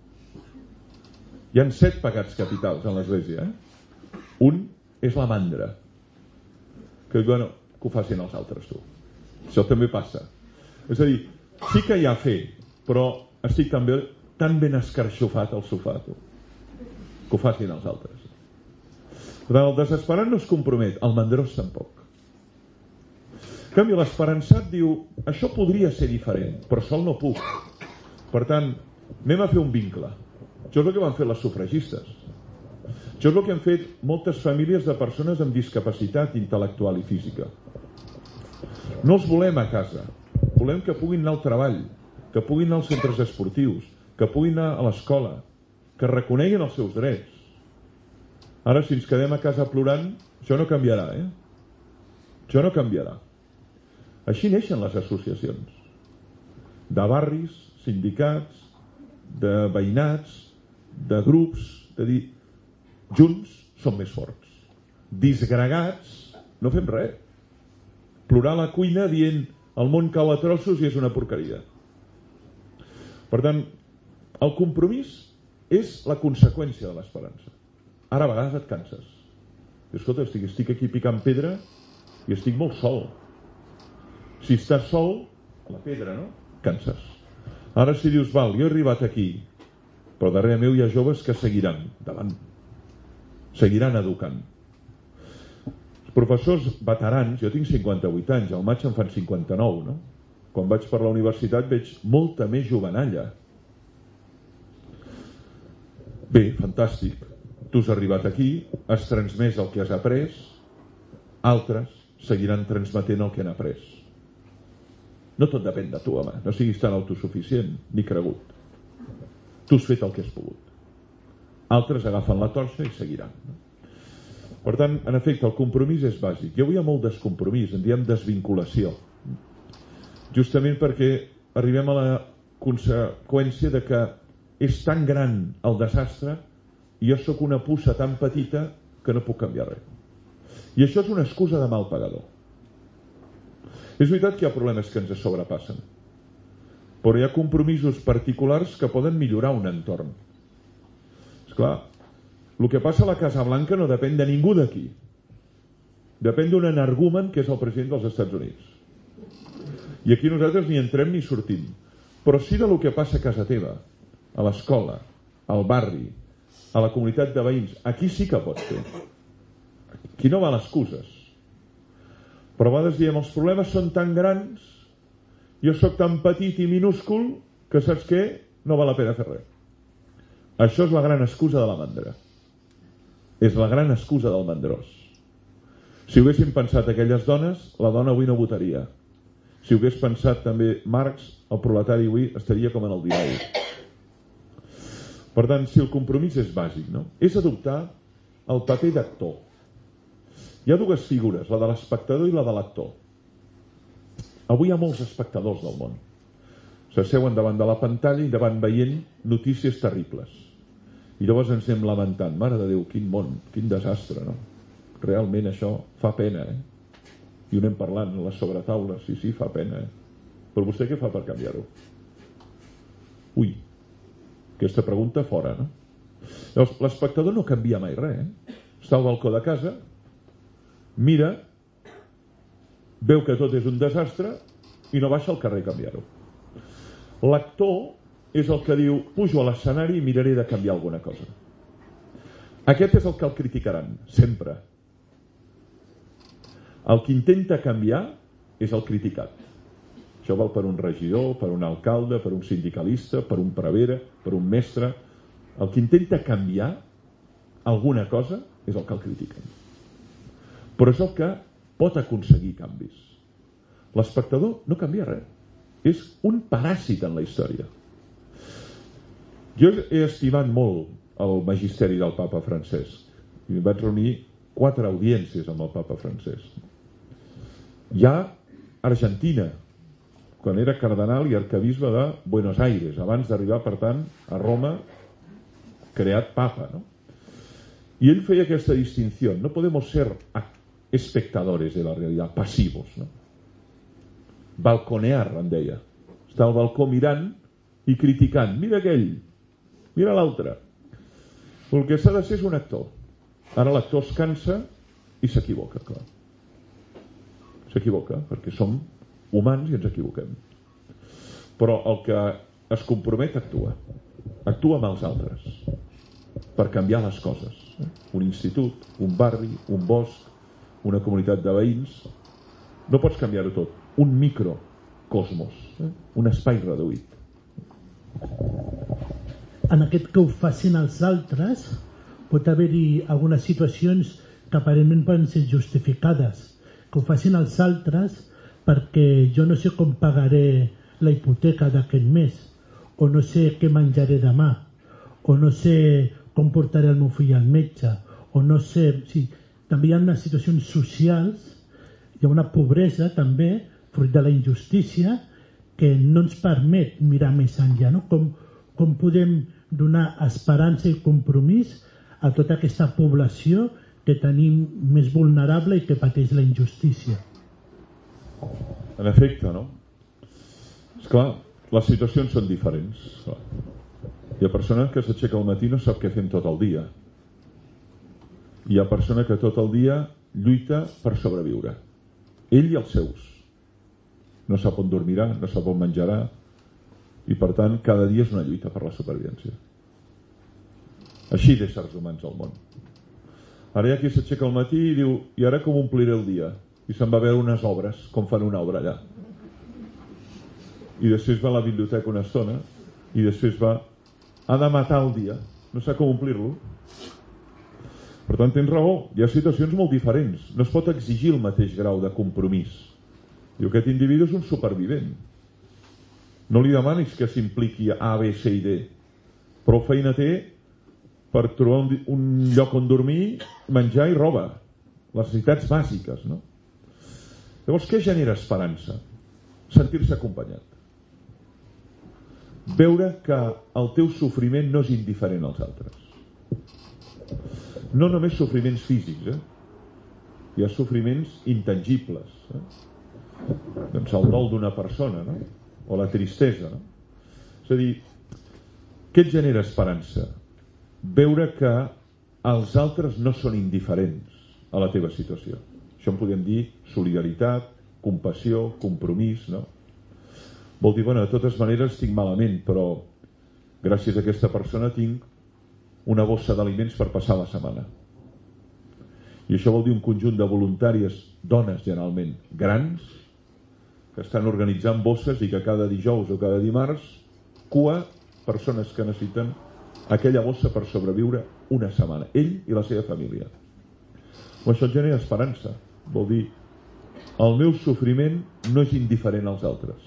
Hi ha 7 pecats capitals en l'Església. Un és la mandra, que bueno, que ho facin els altres, tu. Això també passa. És a dir, sí que hi ha fer, però estic també tan ben escarxofat al sofà, tu, que ho facin els altres. Per tant, el desesperat no es compromet, el mandrós tampoc. En canvi, l'esperançat diu, això podria ser diferent, però sol no puc. Per tant, anem a fer un vincle. Això és el que van fer les sufragistes. Això és el que han fet moltes famílies de persones amb discapacitat intel·lectual i física. No els volem a casa. Volem que puguin anar al treball, que puguin anar als centres esportius, que puguin anar a l'escola, que reconeguin els seus drets. Ara, si ens quedem a casa plorant, això no canviarà, Això no canviarà. Així neixen les associacions. De barris, sindicats, de veïnats, de grups, de dir, junts som més forts. Disgregats, no fem res. Plorar a la cuina dient el món cau a trossos i és una porqueria. Per tant, el compromís és la conseqüència de l'esperança. Ara a vegades et canses. Escolta, estic aquí picant pedra i estic molt sol. Si estàs sol, a la pedra, no? Canses. Ara si dius, val, jo he arribat aquí, però darrere meu hi ha joves que seguiran davant. Seguiran educant. Professors veterans, jo tinc 58 anys, al maig em fan 59, no? Quan vaig per la universitat veig molta més jovenalla. Bé, fantàstic. Tu has arribat aquí, has transmès el que has après, altres seguiran transmetent el que han après. No tot depèn de tu, home. No siguis tan autosuficient ni cregut. Tu has fet el que has pogut. Altres agafen la torxa i seguiran. Per tant, en efecte, el compromís és bàsic. I avui hi ha molt descompromís, en diem desvinculació. Justament perquè arribem a la conseqüència de que és tan gran el desastre i jo sóc una puça tan petita que no puc canviar res. I això és una excusa de mal pagador. És veritat que hi ha problemes que ens sobrepassen, però hi ha compromisos particulars que poden millorar un entorn. Esclar, el que passa a la Casa Blanca no depèn de ningú d'aquí. Depèn d'un energumen que és el president dels Estats Units. I aquí nosaltres ni entrem ni sortim. Però sí del que passa a casa teva, a l'escola, al barri, a la comunitat de veïns. Aquí sí que pots fer. Aquí no val excuses. Però a vegades diem, els problemes són tan grans, jo sóc tan petit i minúscul, que saps què? No val la pena fer res. Això és la gran excusa de la mandra. És la gran excusa del mandrós. Si ho haguessin pensat aquelles dones, la dona avui no votaria. Si ho hagués pensat també Marx, el proletari avui estaria com en el 19. Per tant, si el compromís és bàsic, no? És adoptar el paper d'actor. Hi ha dues figures, la de l'espectador i la de l'actor. Avui hi ha molts espectadors del món. S'asseuen davant de la pantalla i davant veient notícies terribles. I llavors ens anem lamentant. Mare de Déu, quin món, quin desastre, no? Realment això fa pena, I ho anem parlant a les sobretaules. Sí, fa pena, Però vostè què fa per canviar-ho? Ui, aquesta pregunta fora, no? Llavors, l'espectador no canvia mai res, Està al balcó de casa, mira, veu que tot és un desastre i no baixa al carrer a canviar-ho. L'actor és el que diu, pujo a l'escenari i miraré de canviar alguna cosa. Aquest és el que el criticaran, sempre. El que intenta canviar és el criticat. Això val per un regidor, per un alcalde, per un sindicalista, per un prevere, per un mestre. El que intenta canviar alguna cosa és el que el critiquen. Però és el que pot aconseguir canvis. L'espectador no canvia res. És un paràsit en la història. Jo he estimat molt el magisteri del papa Francesc. I vaig reunir 4 audiències amb el papa Francesc. Hi ha Argentina, quan era cardenal i arquebisbe de Buenos Aires, abans d'arribar, per tant, a Roma, creat papa, no? I ell feia aquesta distinció. No podemos ser espectadores de la realidad, passivos, no? Balconear, en deia. Està al balcó mirant i criticant. Mira aquell, mira l'altre. El que s'ha de ser és un actor. Ara l'actor es cansa i s'equivoca, clar. S'equivoca, perquè som humans i ens equivoquem. Però el que es compromet actua. Actua amb els altres per canviar les coses. Un institut, un barri, un bosc, una comunitat de veïns. No pots canviar-ho tot. Un microcosmos, un espai reduït. En aquest que ho facin els altres pot haver-hi algunes situacions que aparentment poden ser justificades, que ho facin els altres perquè jo no sé com pagaré la hipoteca d'aquest mes, o no sé què menjaré demà, o no sé com portaré el meu fill al metge, o no sé... Sí, també hi ha unes situacions socials, hi ha una pobresa també, fruit de la injustícia, que no ens permet mirar més enllà, no? Com podem donar esperança i compromís a tota aquesta població que tenim més vulnerable i que pateix la injustícia. En efecte, no? Esclar, les situacions són diferents. Clar. Hi ha persona que s'aixeca al matí i no sap què fem tot el dia. Hi ha persona que tot el dia lluita per sobreviure. Ell i els seus. No sap on dormirà, no sap on menjarà, i per tant cada dia és una lluita per la supervivència. Així d'éssers humans al món. Ara hi ha qui s'aixeca al matí i diu, i ara com ompliré el dia? I se'n va a veure unes obres, com fan una obra allà. I després va a la biblioteca una estona i després ha de matar el dia, no sap com omplir-lo. Per tant, tens raó, hi ha situacions molt diferents, no es pot exigir el mateix grau de compromís. Diu, aquest individu és un supervivent, no li demanis que s'impliqui a B, C i D, prou feina té per trobar un lloc on dormir, menjar i roba, les necessitats bàsiques, no? Llavors, què genera esperança? Sentir-se acompanyat. Veure que el teu sofriment no és indiferent als altres. No només sofriments físics, hi ha sofriments intangibles. Doncs el dol d'una persona, no? O la tristesa. No? És a dir, què et genera esperança? Veure que els altres no són indiferents a la teva situació. Això en podem dir solidaritat, compassió, compromís, no? Vol dir, bueno, de totes maneres estic malament, però gràcies a aquesta persona tinc una bossa d'aliments per passar la setmana. I això vol dir un conjunt de voluntàries, dones generalment grans, que estan organitzant bosses i que cada dijous o cada dimarts cua persones que necessiten aquella bossa per sobreviure una setmana, ell i la seva família. Això genera esperança. Vol dir, el meu sofriment no és indiferent als altres.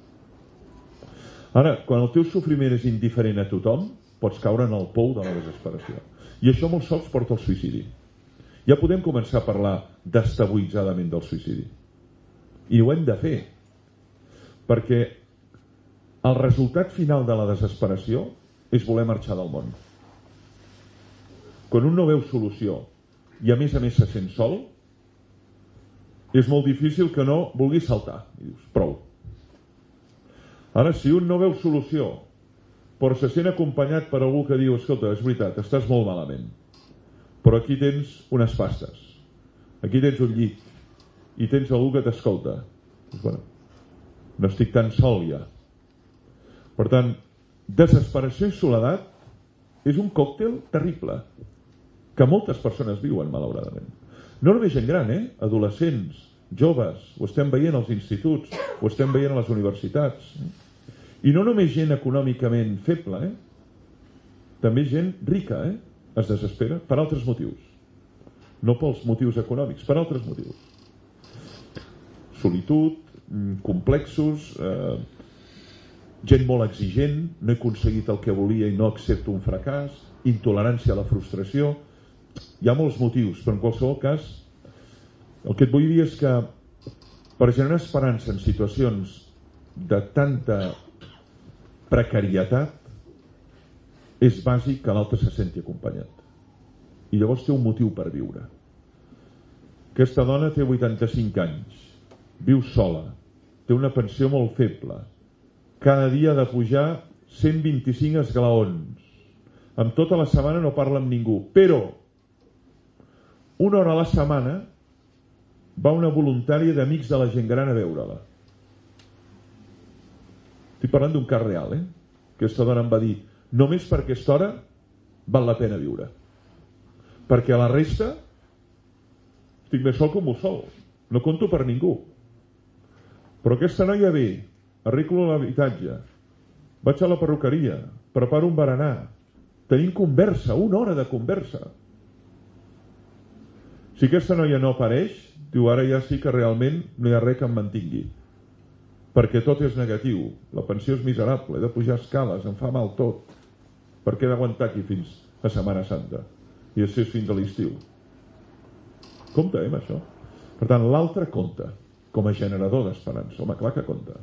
Ara, quan el teu sofriment és indiferent a tothom, pots caure en el pou de la desesperació. I això molts cops porta al suïcidi. Ja podem començar a parlar destabilitzadament del suïcidi. I ho hem de fer. Perquè el resultat final de la desesperació és voler marxar del món. Quan un no veu solució i a més se sent sol, és molt difícil que no vulgui saltar. I dius, prou. Ara, si un no veu solució, però se sent acompanyat per algú que diu, escolta, és veritat, estàs molt malament, però aquí tens unes pastes, aquí tens un llit, i tens algú que t'escolta. Bueno, no estic tan sol ja. Per tant, desesperació i soledat és un còctel terrible que moltes persones viuen, malauradament. No només gent gran, adolescents, joves, ho estem veient als instituts, ho estem veient a les universitats. I no només gent econòmicament feble, també gent rica, es desespera per altres motius. No pels motius econòmics, per altres motius. Solitud, complexos, gent molt exigent, no he aconseguit el que volia i no accepto un fracàs, intolerància a la frustració. Hi ha molts motius, però en qualsevol cas el que et vull dir és que per generar esperança en situacions de tanta precarietat és bàsic que l'altre se senti acompanyat. I llavors té un motiu per viure. Aquesta dona té 85 anys, viu sola, té una pensió molt feble, cada dia ha de pujar 125 esglaons, amb tota la setmana no parla amb ningú, però una hora a la setmana va una voluntària d'Amics de la Gent Gran a veure-la. Estic parlant d'un cas real, Aquesta dona em va dir, només per aquesta hora val la pena viure. Perquè a la resta estic més sol que un mussol. No compto per ningú. Però aquesta noia ve, arreglo l'habitatge, vaig a la perruqueria, preparo un berenar, tenim conversa, una hora de conversa. Si aquesta noia no apareix, diu, ara ja sí que realment no hi ha res que em mantingui. Perquè tot és negatiu, la pensió és miserable, he de pujar escales, em fa mal tot. Per què he d'aguantar aquí fins a Setmana Santa? I després fins a l'estiu. Compte, amb això. Per tant, l'altre compta, com a generador d'esperança. Home, clar que compta.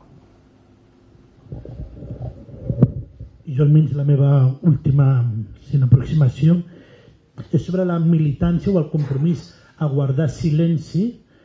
Jo almenys la meva última aproximació és sobre la militància o el compromís a guardar silenci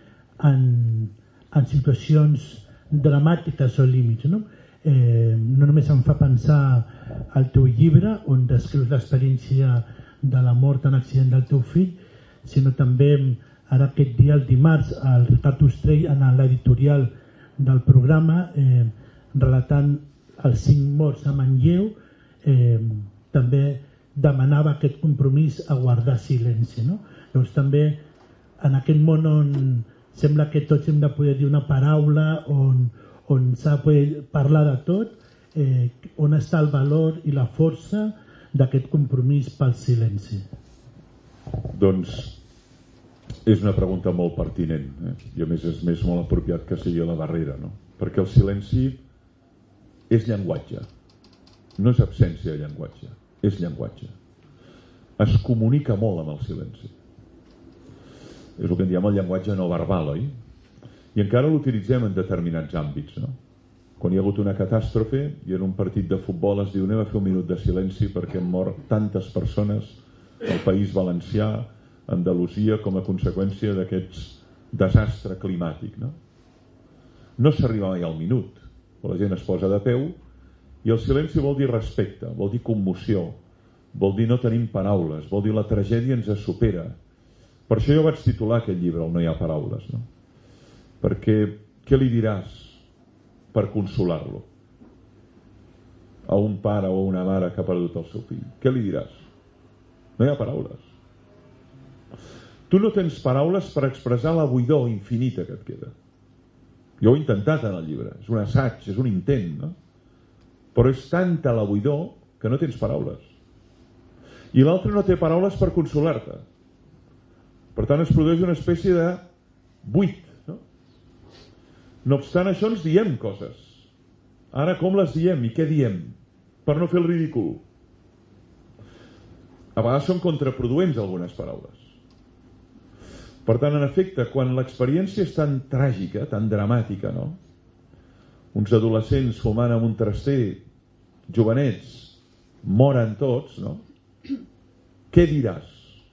en situacions dramàtiques o límits, no? No només em fa pensar al teu llibre on descrius l'experiència de la mort en accident del teu fill, sinó també ara aquest dia, el dimarts, el Ricard Ostrell en l'editorial del programa relatant els 5 morts a Manlleu, també demanava aquest compromís a guardar silenci, no? Llavors també en aquest món on sembla que tots hem de poder dir una paraula, on s'ha de poder parlar de tot, on està el valor i la força d'aquest compromís pel silenci? Doncs és una pregunta molt pertinent, i a més és molt apropiat que sigui a la darrera, no? Perquè el silenci és llenguatge, no és absència de llenguatge, és llenguatge. Es comunica molt amb el silenci. És el que en diem el llenguatge no verbal, oi? I encara l'utilitzem en determinats àmbits, no? Quan hi ha hagut una catàstrofe i en un partit de futbol es diu anem a fer un minut de silenci perquè han mort tantes persones al País Valencià, Andalusia, com a conseqüència d'aquest desastre climàtic, no? No s'arriba mai al minut, la gent es posa de peu i el silenci vol dir respecte, vol dir commoció, vol dir no tenim paraules, vol dir la tragèdia ens supera. Per això jo vaig titular aquest llibre, el No hi ha paraules, no? Perquè què li diràs per consolar-lo a un pare o una mare que ha perdut el seu fill? Què li diràs? No hi ha paraules. Tu no tens paraules per expressar la buidor infinita que et queda. Jo ho he intentat en el llibre, és un assaig, és un intent, no? Però és tanta la buidor que no tens paraules. I l'altre no té paraules per consolar-te. Per tant, es produeix una espècie de buit, no? No obstant això, ens diem coses. Ara, com les diem i què diem? Per no fer el ridícul. A vegades són contraproduents algunes paraules. Per tant, en efecte, quan l'experiència és tan tràgica, tan dramàtica, no? Uns adolescents fumant amb un traster, jovenets, moren tots, no? Què diràs?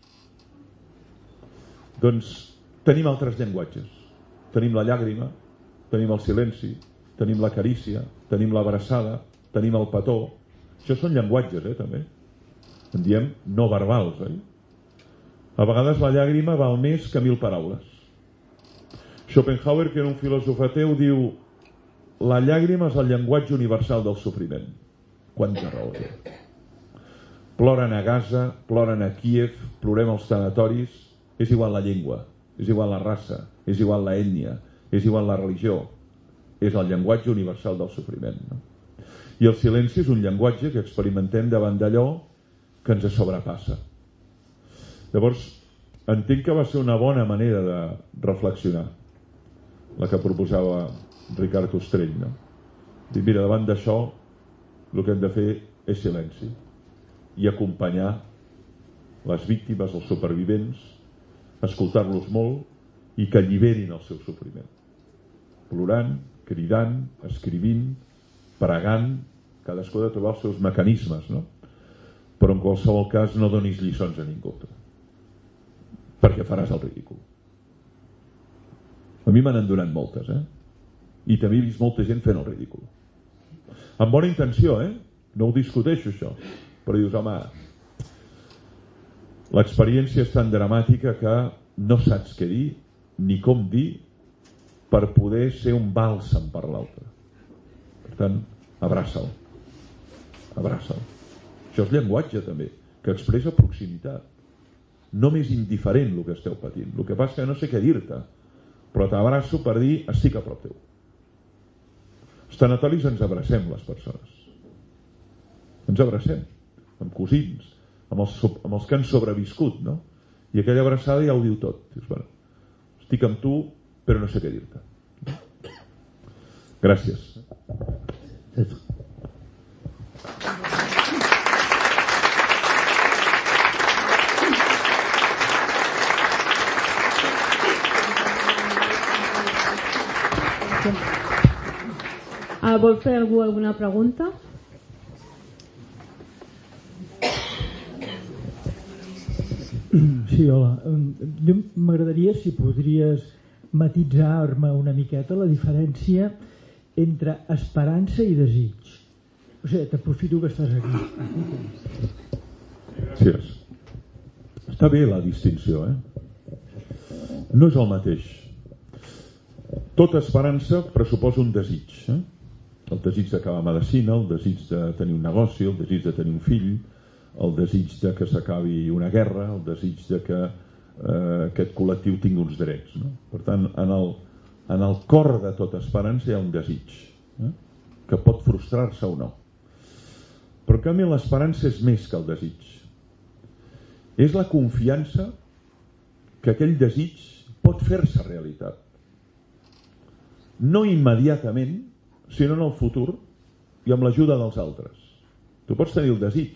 Doncs tenim altres llenguatges. Tenim la llàgrima, tenim el silenci, tenim la carícia, tenim l'abraçada, tenim el petó. Això són llenguatges, també. En diem no verbals, oi? A vegades la llàgrima val més que 1000 paraules. Schopenhauer, que era un filòsof ateu, diu la llàgrima és el llenguatge universal del sofriment. Quanta raó té. Ploren a Gaza, ploren a Kíev, plorem als tanatoris. És igual la llengua, és igual la raça, és igual la ètnia, és igual la religió. És el llenguatge universal del sofriment, no? I el silenci és un llenguatge que experimentem davant d'allò que ens sobrepassa. Llavors, entenc que va ser una bona manera de reflexionar la que proposava Ricard Ostrell, no? Dir, mira, davant d'això el que hem de fer és silenci i acompanyar les víctimes, els supervivents, escoltar-los molt i que alliberin el seu sofriment. Plorant, cridant, escrivint, pregant, cadascú ha de trobar els seus mecanismes, no? Però en qualsevol cas no donis lliçons a ningú, perquè faràs el ridícul. A mi m'han donat moltes, i també he vist molta gent fent el ridícul. Amb bona intenció, no ho discuteixo això, però dius, home, l'experiència és tan dramàtica que no saps què dir ni com dir per poder ser un bàlsam per l'altre. Per tant, abraça'l. Abraça'l. Això és llenguatge també, que expressa proximitat. No m'és indiferent el que esteu patint. El que passa que no sé què dir-te, però t'abraço per dir estic a prop teu. Els tanatoris ens abracem, les persones. Ens abracem, amb cosins, amb els que han sobreviscut, no? I aquella abraçada ja ho diu tot. Dius, bueno, estic amb tu, però no sé què dir-te. Gràcies. Vol fer algú alguna pregunta? Sí, hola. Jo m'agradaria si podries matisar-me una miqueta la diferència entre esperança i desig. O sigui, t'aprofito que estàs aquí. Gràcies. Està bé la distinció, No és el mateix. Tota esperança pressuposa un desig, El desig d'acabar medicina, el desig de tenir un negoci, el desig de tenir un fill, el desig de que s'acabi una guerra, el desig de que aquest col·lectiu tingui uns drets, no? Per tant, en el cor de tota esperança hi ha un desig, que pot frustrar-se o no. Però en canvi l'esperança és més que el desig. És la confiança que aquell desig pot fer-se realitat. No immediatament, sinó en el futur i amb l'ajuda dels altres. Tu pots tenir el desig,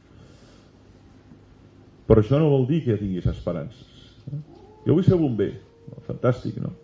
però això no vol dir que ja tinguis esperances. Jo vull ser bomber. Fantàstic, no?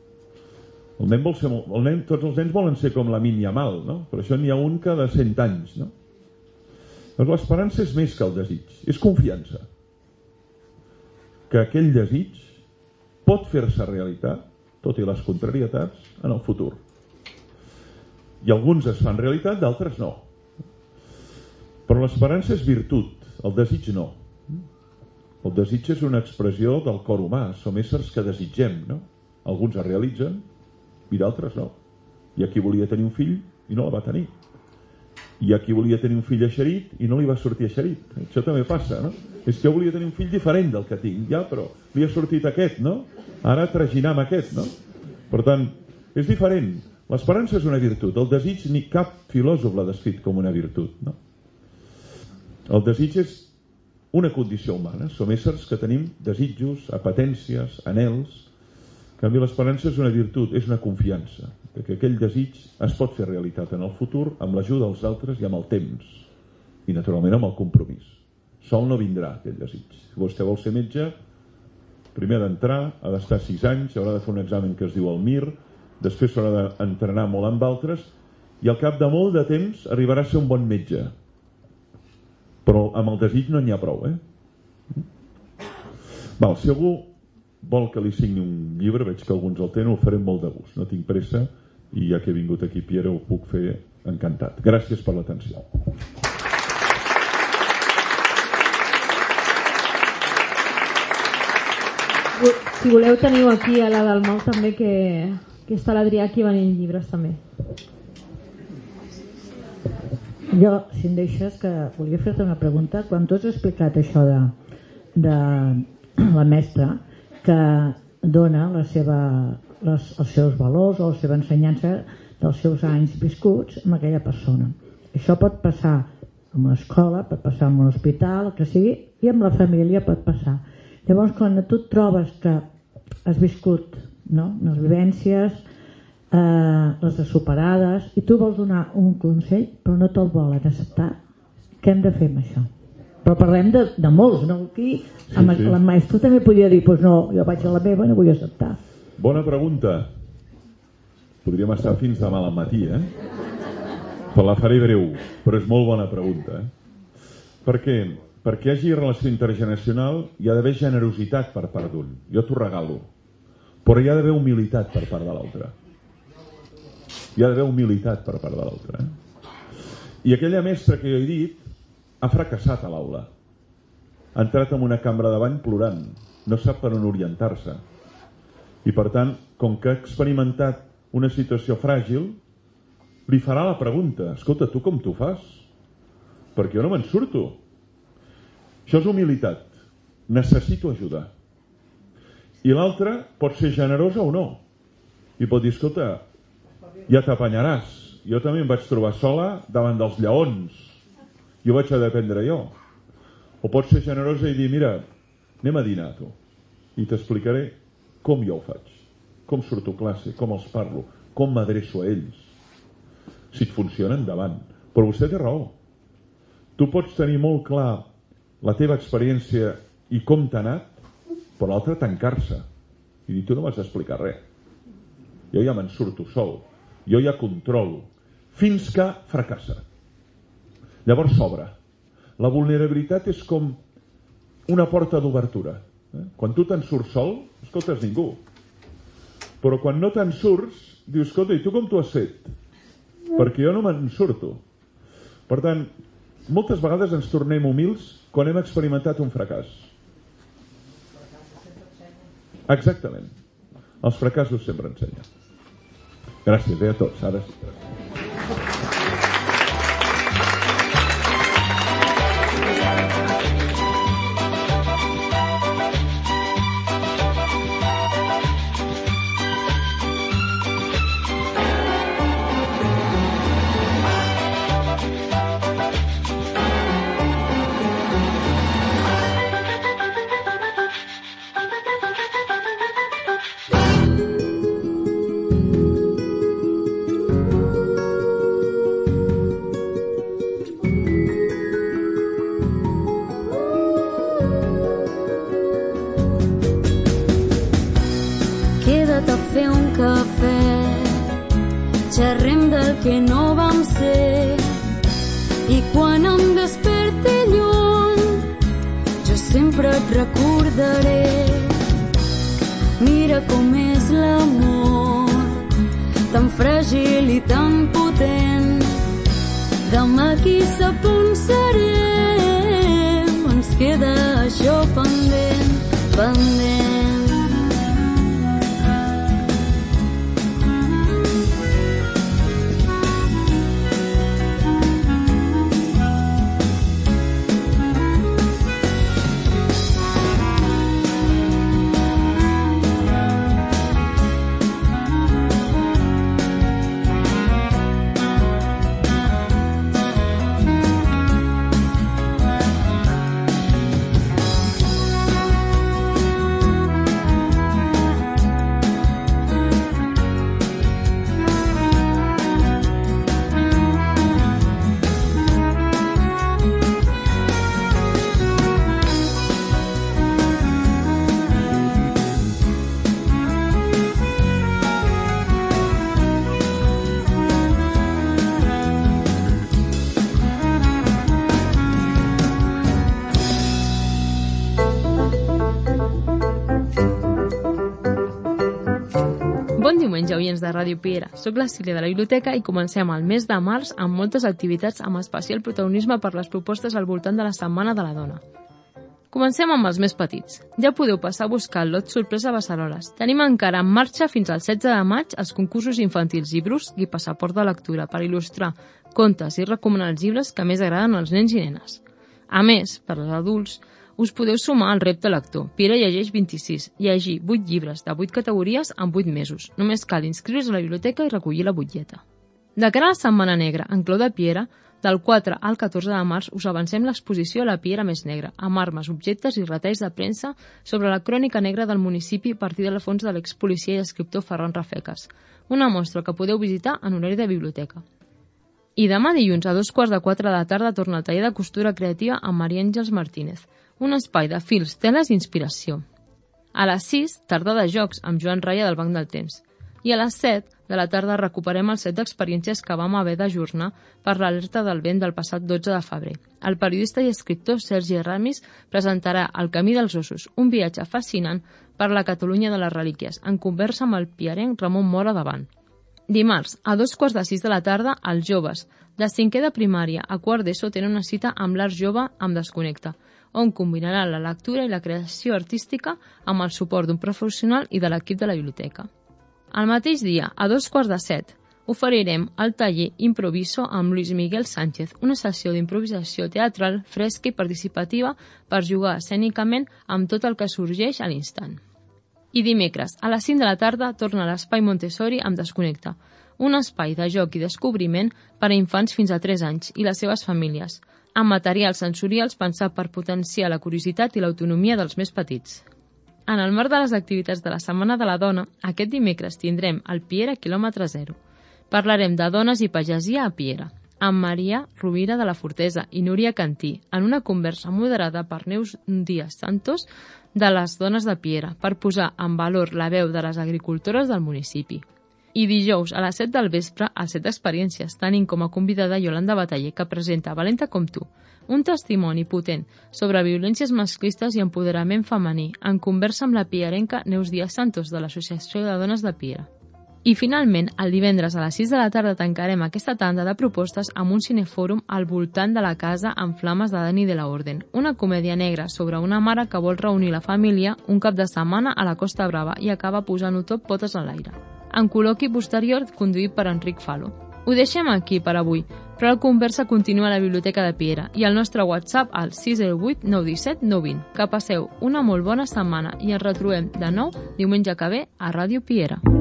Tots els nens volen ser com Lamine Yamal, no? Però això n'hi ha un cada 100 anys, no? Doncs l'esperança és més que el desig, és confiança que aquell desig pot fer-se realitat, tot i les contrarietats, en el futur. I alguns es fan realitat, d'altres no. Però l'esperança és virtut, el desig no. El desig és una expressió del cor humà, som éssers que desitgem, no? Alguns es realitzen i d'altres no. Hi ha qui volia tenir un fill i no el va tenir. Hi ha qui volia tenir un fill eixerit i no li va sortir eixerit. Això també passa, no? És que jo volia tenir un fill diferent del que tinc, ja, però li ha sortit aquest, no? Ara traginar amb aquest, no? Per tant, és diferent. L'esperança és una virtut. El desig ni cap filòsof l'ha descrit com una virtut, no? El desig és una condició humana. Som éssers que tenim desitjos, apetències, anhels. En canvi, l'esperança és una virtut, és una confiança que aquell desig es pot fer realitat en el futur amb l'ajuda dels altres i amb el temps. I, naturalment, amb el compromís. Sol no vindrà aquell desig. Si vostè vol ser metge, primer ha d'entrar, ha d'estar 6 anys, haurà de fer un examen que es diu el MIR, després s'haurà d'entrenar molt amb altres i al cap de molt de temps arribarà a ser un bon metge. Però amb el desig no n'hi ha prou, Val, si algú vol que li signi un llibre, veig que alguns el tenen, ho faré molt de gust. No tinc pressa i ja que he vingut aquí, Pierre, ho puc fer encantat. Gràcies per l'atenció. Si voleu, teniu aquí a la Dalmau també, que està l'Adrià aquí venint llibres també. Jo, si em deixes, que volia fer-te una pregunta. Quan tu has explicat això de la mestra que dona els seus valors o la seva ensenyança dels seus anys viscuts amb aquella persona, això pot passar en una escola, pot passar en un hospital, el que sigui, i amb la família pot passar. Llavors, quan tu et trobes que has viscut, no?, les vivències, les superades, i tu vols donar un consell però no te'l volen acceptar, què hem de fer amb això? Però parlem de molts, no? Aquí sí. La maestra també podia dir, doncs no, jo vaig a la meva i no vull acceptar. Bona pregunta. Podríem estar fins demà al matí, Però la faré breu, però és molt bona pregunta, Per què? Perquè hi hagi relació intergeneracional hi ha d'haver generositat per part d'un. Jo t'ho regalo. Però hi ha d'haver humilitat per part de l'altre. Hi ha d'haver humilitat per part de l'altre. I aquella mestra que jo he dit ha fracassat a l'aula. Ha entrat en una cambra de bany plorant. No sap per on orientar-se. I per tant, com que ha experimentat una situació fràgil, li farà la pregunta: escolta, tu com t'ho fas? Perquè jo no me'n surto. Això és humilitat. Necessito ajuda. I l'altre pot ser generosa o no. I pot dir, escolta, ja t'apanyaràs. Jo també em vaig trobar sola davant dels lleons. Jo vaig a dependre jo. O pot ser generosa i dir, mira, anem a dinar, tu. I t'explicaré com jo ho faig. Com surto a classe, com els parlo, com m'adreço a ells. Si et funciona, endavant. Però vostè té raó. Tu pots tenir molt clar la teva experiència i com t'ha anat, però l'altre tancar-se i dir, tu no m'has d'explicar res. Jo ja me'n surto sol. Jo ja controlo. Fins que fracassa. Llavors s'obre. La vulnerabilitat és com una porta d'obertura. Quan tu te'n surts sol, escoltes ningú. Però quan no te'n surts, dius, escolta, i tu com t'ho has fet? Perquè jo no me'n surto. Per tant, moltes vegades ens tornem humils quan hem experimentat un fracàs. Exactament. Els fracassos sempre ensenyen. Gràcies, a tots. Ara sí. Gràcies. que no vam ser. I quan em desperti lluny, jo sempre et recordaré. Mira com és l'amor, tan fràgil i tan potent. Demà qui sap on serem, ens queda això pendent, pendent. Bon diumenge, oients de Ràdio Piera. Soc la Sílvia de la Biblioteca i comencem el mes de març amb moltes activitats amb especial protagonisme per les propostes al voltant de la Setmana de la Dona. Comencem amb els més petits. Ja podeu passar a buscar el lot sorpresa a Beceroles. Tenim encara en marxa fins al 16 de maig els concursos infantils Llibrus i Passaport de lectura per il·lustrar contes i recomanar els llibres que més agraden als nens i nenes. A més, per als adults, us podeu sumar al repte lector. Piera llegeix 26, llegir 8 llibres de 8 categories en 8 mesos. Només cal inscriure's a la biblioteca i recollir la butlleta. De cara a la Setmana Negra, en clau de Piera, del 4 al 14 de març us avancem l'exposició a la Piera més negra, amb armes, objectes i retalls de premsa sobre la crònica negra del municipi a partir de la fons de l'expolicia i escriptor Ferran Rafeques. Una mostra que podeu visitar en horari de biblioteca. I demà dilluns a 3:15 de la tarda torna el taller de costura creativa amb Maria Àngels Martínez, un espai de fils, teles i inspiració. A les 6, tarda de jocs amb Joan Raya del Banc del Temps. I a les 7 de la tarda recuperem el set d'experiències que vam haver d'ajornar per l'alerta del vent del passat 12 de febrer. El periodista i escriptor Sergi Ramis presentarà El camí dels ossos, un viatge fascinant per la Catalunya de les relíquies, en conversa amb el piarenc Ramon Mora davant. Dimarts, a 2:15 de la tarda, els joves de 5è de primària a 4 d'ESO tenen una cita amb l'Art Jove amb Desconnecta, on combinarà la lectura i la creació artística amb el suport d'un professional i de l'equip de la biblioteca. El mateix dia, a 2:15, oferirem el taller Improviso amb Luis Miguel Sánchez, una sessió d'improvisació teatral fresca i participativa per jugar escènicament amb tot el que sorgeix a l'instant. I dimecres, a les 5 de la tarda, torna l'Espai Montessori amb Desconnecta, un espai de joc i descobriment per a infants fins a 3 anys i les seves famílies, amb materials sensorials pensat per potenciar la curiositat i l'autonomia dels més petits. En el marc de les activitats de la Setmana de la Dona, aquest dimecres tindrem el Piera quilòmetre zero. Parlarem de dones i pagesia a Piera, amb Maria Rovira de la Fortesa i Núria Cantí, en una conversa moderada per Neus Díaz Santos de les dones de Piera, per posar en valor la veu de les agricultores del municipi. I dijous, a les 7 del vespre, a 7 experiències, tenim com a convidada Yolanda Bataller, que presenta Valenta com tu, un testimoni potent sobre violències masclistes i empoderament femení, en conversa amb la piarenca Neus Díaz Santos, de l'Associació de Dones de Piera. I finalment, el divendres a les 6 de la tarda tancarem aquesta tanda de propostes amb un cinefòrum al voltant de la casa en flames de Dani de la Orden, una comèdia negra sobre una mare que vol reunir la família un cap de setmana a la Costa Brava i acaba posant-ho tot potes a l'aire. En col·loqui posterior conduït per Enric Falo. Ho deixem aquí per avui, però la conversa continua a la Biblioteca de Piera i al nostre WhatsApp al 608 917 920. Que passeu una molt bona setmana i ens retrobem de nou diumenge que ve a Ràdio Piera.